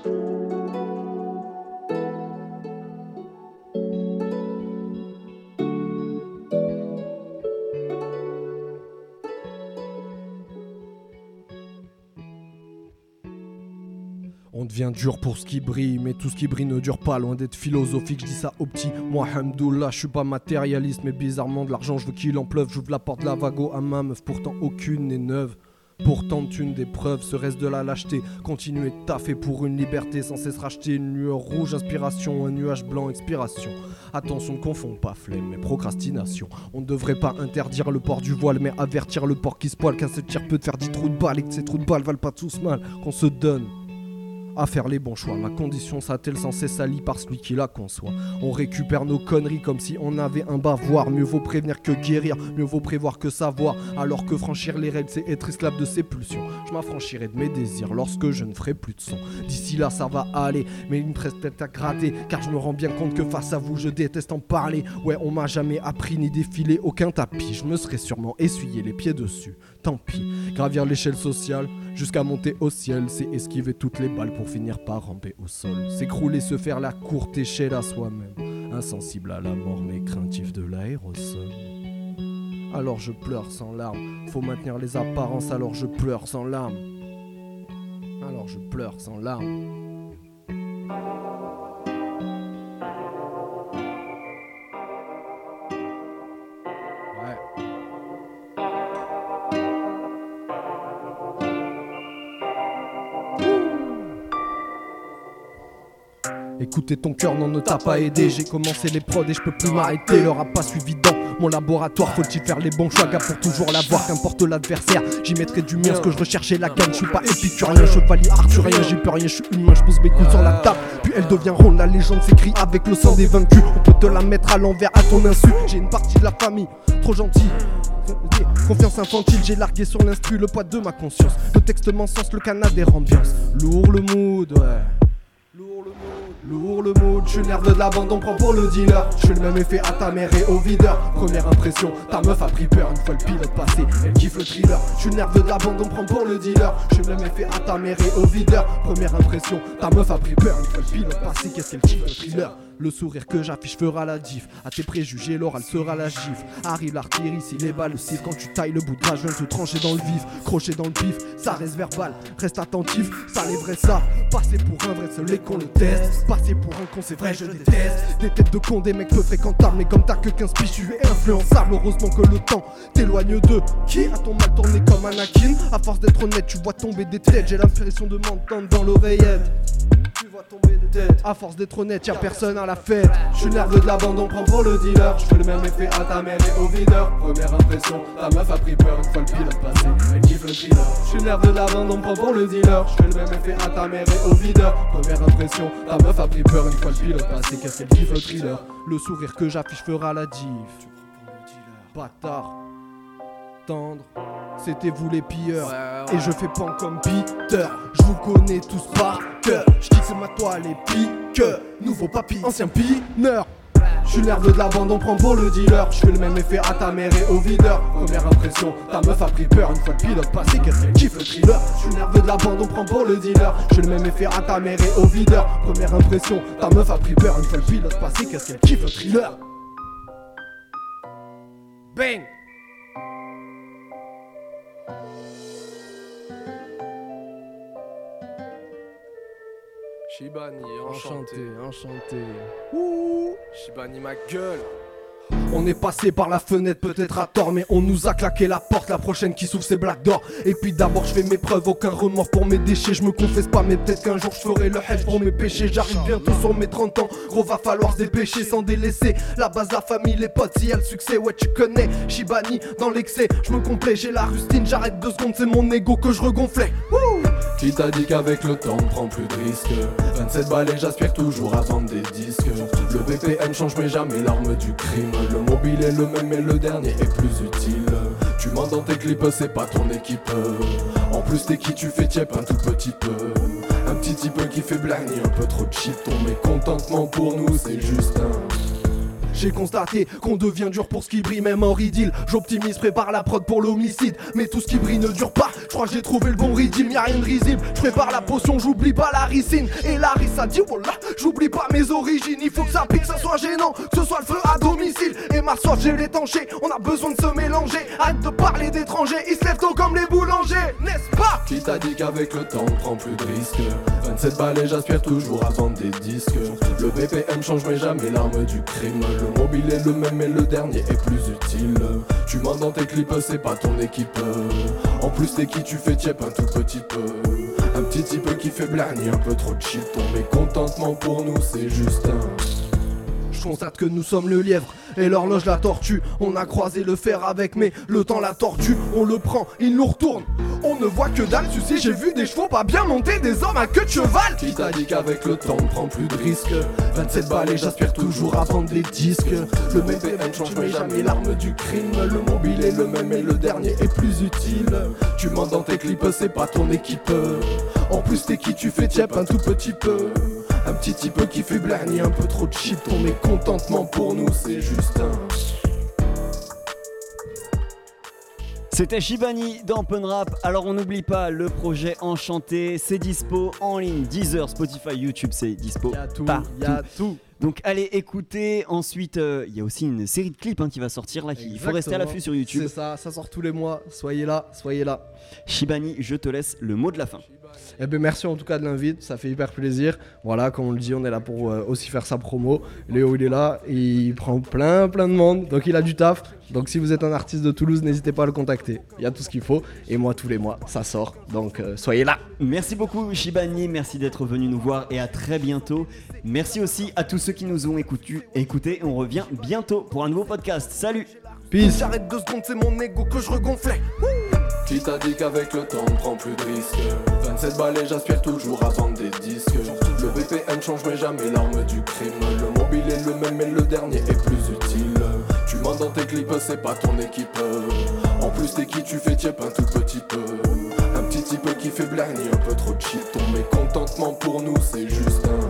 On devient dur pour ce qui brille, mais tout ce qui brille ne dure pas, loin d'être philosophique, je dis ça au petit. Moi, hamdoullah, je suis pas matérialiste, mais bizarrement de l'argent, je veux qu'il en pleuve. J'ouvre la porte de la vago à ma meuf, pourtant aucune n'est neuve. Pourtant une des preuves serait-ce de la lâcheté. Continuer de taffer pour une liberté sans cesse racheter. Une lueur rouge, inspiration, un nuage blanc, expiration. Attention, ne confond pas flemme et procrastination. On ne devrait pas interdire le port du voile, mais avertir le porc qui se poile, qu'un seul tir peut te faire 10 trous de balles et que ces trous de balles valent pas tous mal qu'on se donne. à faire les bons choix. Ma condition s'a-t-elle sans cesse salie par celui qui la conçoit. On récupère nos conneries comme si on avait un bavoir. Mieux vaut prévenir que guérir, mieux vaut prévoir que savoir. Alors que franchir les règles, c'est être esclave de ses pulsions. Je m'affranchirai de mes désirs lorsque je ne ferai plus de son. D'ici là ça va aller, mais il me reste peut-être à gratter. Car je me rends bien compte que face à vous je déteste en parler. Ouais, on m'a jamais appris ni défilé aucun tapis. Je me serais sûrement essuyé les pieds dessus. Tant pis, gravir l'échelle sociale jusqu'à monter au ciel, c'est esquiver toutes les balles pour finir par ramper au sol. S'écrouler, se faire la courte échelle à soi-même, insensible à la mort mais craintif de l'aérosol. Alors je pleure sans larmes, faut maintenir les apparences, alors je pleure sans larmes. Alors je pleure sans larmes. Écoutez ton cœur, non ne t'a pas aidé. J'ai commencé les prods et je peux plus m'arrêter. L'heure a pas suivi dans mon laboratoire. Faut-il faire les bons choix, gars, pour toujours l'avoir. Qu'importe l'adversaire, j'y mettrai du mien. Ce que je recherchais la gagne, je suis pas épicurien, chevalier arthurien. J'ai plus rien, je suis humain, je pose mes couilles sur la table. Puis elle devient ronde, la légende s'écrit avec le sang des vaincus. On peut te la mettre à l'envers à ton insu. J'ai une partie de la famille, trop gentille. Confiance infantile, j'ai largué sur l'instru le poids de ma conscience. Le texte m'encense, le canadair ambiance. Lourd le mood, ouais. Lourd le mood, je suis nerveux de la bande, on prend pour le dealer. Je fais le même effet à ta mère et au videur. Première impression, ta meuf a pris peur. Une fois le pilote passé, elle kiffe le thriller. Je suis nerveux de la bande, on prend pour le dealer. Je fais le même effet à ta mère et au videur. Première impression, ta meuf a pris peur. Une fois le pilote passé, qu'est-ce qu'elle kiffe le thriller. Le sourire que j'affiche fera la diff. À tes préjugés, l'oral sera la gifle. Arrive l'artillerie, si les balles sifflent. Quand tu tailles le bout de rage, je viens te trancher dans le vif. Crocher dans le pif, ça reste verbal. Reste attentif, ça les vrais ça. Passer pour un vrai, seul les qu'on le teste. Passer pour un con, c'est vrai, je déteste. Des têtes de con, des mecs peu fréquentables. Mais comme t'as que 15 piges, tu es influençable. Heureusement que le temps t'éloigne d'eux. Qui a ton mal tourné comme Anakin? À force d'être honnête, tu vois tomber des têtes. J'ai l'impression de m'entendre dans l'oreillette. Tu vois tomber des têtes. À force d'être honnête, y'a personne à la fête. Je suis nerveux de la bande, on prend pour le dealer. Je fais le même effet à ta mère et au videur. Première impression, ta meuf a pris peur. Une fois le pilote passé, elle kiffe le thriller. Je suis nerveux de la bande, on prend pour le dealer. Je fais le même effet à ta mère et au videur. Première impression, ta meuf a pris peur. Une fois le pilote passé, qu'est-ce qu'elle kiffe le thriller. Le sourire que j'affiche fera la diff. Bâtard, tendre, c'était vous les pilleurs. Et je fais pan comme Peter. Je vous connais tous par cœur. Je kick ma toile et pique. Nouveau papy, ancien pineur. Je suis nerveux de la bande, on prend pour le dealer. Je fais le même effet à ta mère et au videur. Première impression, ta meuf a pris peur. Une fois le pilote passé, qu'est-ce qu'elle kiffe le thriller. Je suis nerveux de la bande, on prend pour le dealer. Je fais le même effet à ta mère et au videur. Première impression, ta meuf a pris peur. Une fois le pilote passé, qu'est-ce qu'elle kiffe le thriller. Bang. Shibani, enchanté. Ouh. Shibani, ma gueule. On est passé par la fenêtre, peut-être à tort, mais on nous a claqué la porte. La prochaine qui s'ouvre, c'est Black Door. Et puis d'abord, je fais mes preuves, aucun remords pour mes déchets. Je me confesse pas, mais peut-être qu'un jour je ferai le hedge pour mes péchés. J'arrive bientôt sur mes 30 ans, gros, va falloir se dépêcher sans délaisser la base, la famille, les potes. Si y a le succès, ouais, tu connais Shibani dans l'excès. Je me complais, j'ai la rustine, j'arrête 2 secondes, c'est mon ego que je regonflais. Wouh. Qui t'a dit qu'avec le temps on prend plus de risques? 27 balles et j'aspire toujours à vendre des disques. Le BPM change mais jamais l'arme du crime. Le mobile est le même mais le dernier est plus utile. Tu mens dans tes clips, c'est pas ton équipe. En plus t'es qui, tu fais tiep un tout petit peu. Un petit type qui fait blagner un peu trop de shit. Ton mécontentement pour nous c'est juste un... J'ai constaté qu'on devient dur pour ce qui brille, même en ridile. J'optimise, prépare la prod pour l'homicide. Mais tout ce qui brille ne dure pas. Je crois que j'ai trouvé le bon rythme, y'a rien de risible. Je prépare la potion, j'oublie pas la ricine. Et la rissa dit voilà, j'oublie pas mes origines. Il faut que ça pique, ça soit gênant, que ce soit le feu à domicile. Et ma soif, j'ai l'étanché, on a besoin de se mélanger. Arrête de parler d'étrangers, ils se lèvent tôt comme les boulangers, n'est-ce pas? Qui t'a dit qu'avec le temps on prend plus de risques? 27 balles et j'aspire toujours à vendre des disques. Le BPM change mais jamais l'arme du crime. Le mobile est le même mais le dernier est plus utile. Tu mens dans tes clips, c'est pas ton équipe. En plus t'es qui, tu fais tiep un tout petit peu. Un petit type qui fait blagner un peu trop de shit. Ton mécontentement pour nous c'est juste un... Je constate que nous sommes le lièvre, et l'horloge la tortue. On a croisé le fer avec mais le temps l'a tortue. On le prend, il nous retourne. On ne voit que dalle, tu sais, j'ai vu des chevaux pas bien monter, des hommes à queue de cheval. Qui t'a dit qu'avec le temps on prend plus de risques? 27 balles et j'aspire toujours à vendre des disques. Le BPM change mais jamais l'arme du crime. Le mobile est le même et le dernier est plus utile. Tu mens dans tes clips, c'est pas ton équipe. En plus t'es qui, tu fais tiep un tout petit peu. Un petit type qui fait blarni, un peu trop cheap. Ton mécontentement pour nous c'est juste un... C'était Shibani dans Pun Rap. Alors on n'oublie pas le projet Enchanté, c'est dispo en ligne, Deezer, Spotify, YouTube, c'est dispo. Y'a tout, partout. y'a tout. Donc allez écouter. Ensuite, il y a aussi une série de clips qui va sortir là. Il faut rester à l'affût sur YouTube. C'est ça, ça sort tous les mois. Soyez là, soyez là. Shibani, je te laisse le mot de la fin. Eh ben merci en tout cas de l'invite, ça fait hyper plaisir. Voilà, comme on le dit, on est là pour aussi faire sa promo. Léo il est là, il prend plein de monde, donc il a du taf. Donc si vous êtes un artiste de Toulouse, n'hésitez pas à le contacter. Il y a tout ce qu'il faut. Et moi tous les mois, ça sort. Donc soyez là. Merci beaucoup Shibani, merci d'être venu nous voir et à très bientôt. Merci aussi à tous ceux qui nous ont écoutés. On revient bientôt pour un nouveau podcast. Salut. Peace. J'arrête 2 secondes, c'est mon ego que je regonflais. Qui t'a dit qu'avec le temps on prend plus de risques? 27 balles et j'aspire toujours à vendre des disques. Le BPM change mais jamais l'arme du crime. Le mobile est le même mais le dernier est plus utile. Tu mens dans tes clips, c'est pas ton équipe. En plus t'es qui, tu fais tiep un tout petit peu. Un petit type qui fait blarni, un peu trop cheap. Ton mécontentement pour nous c'est juste un...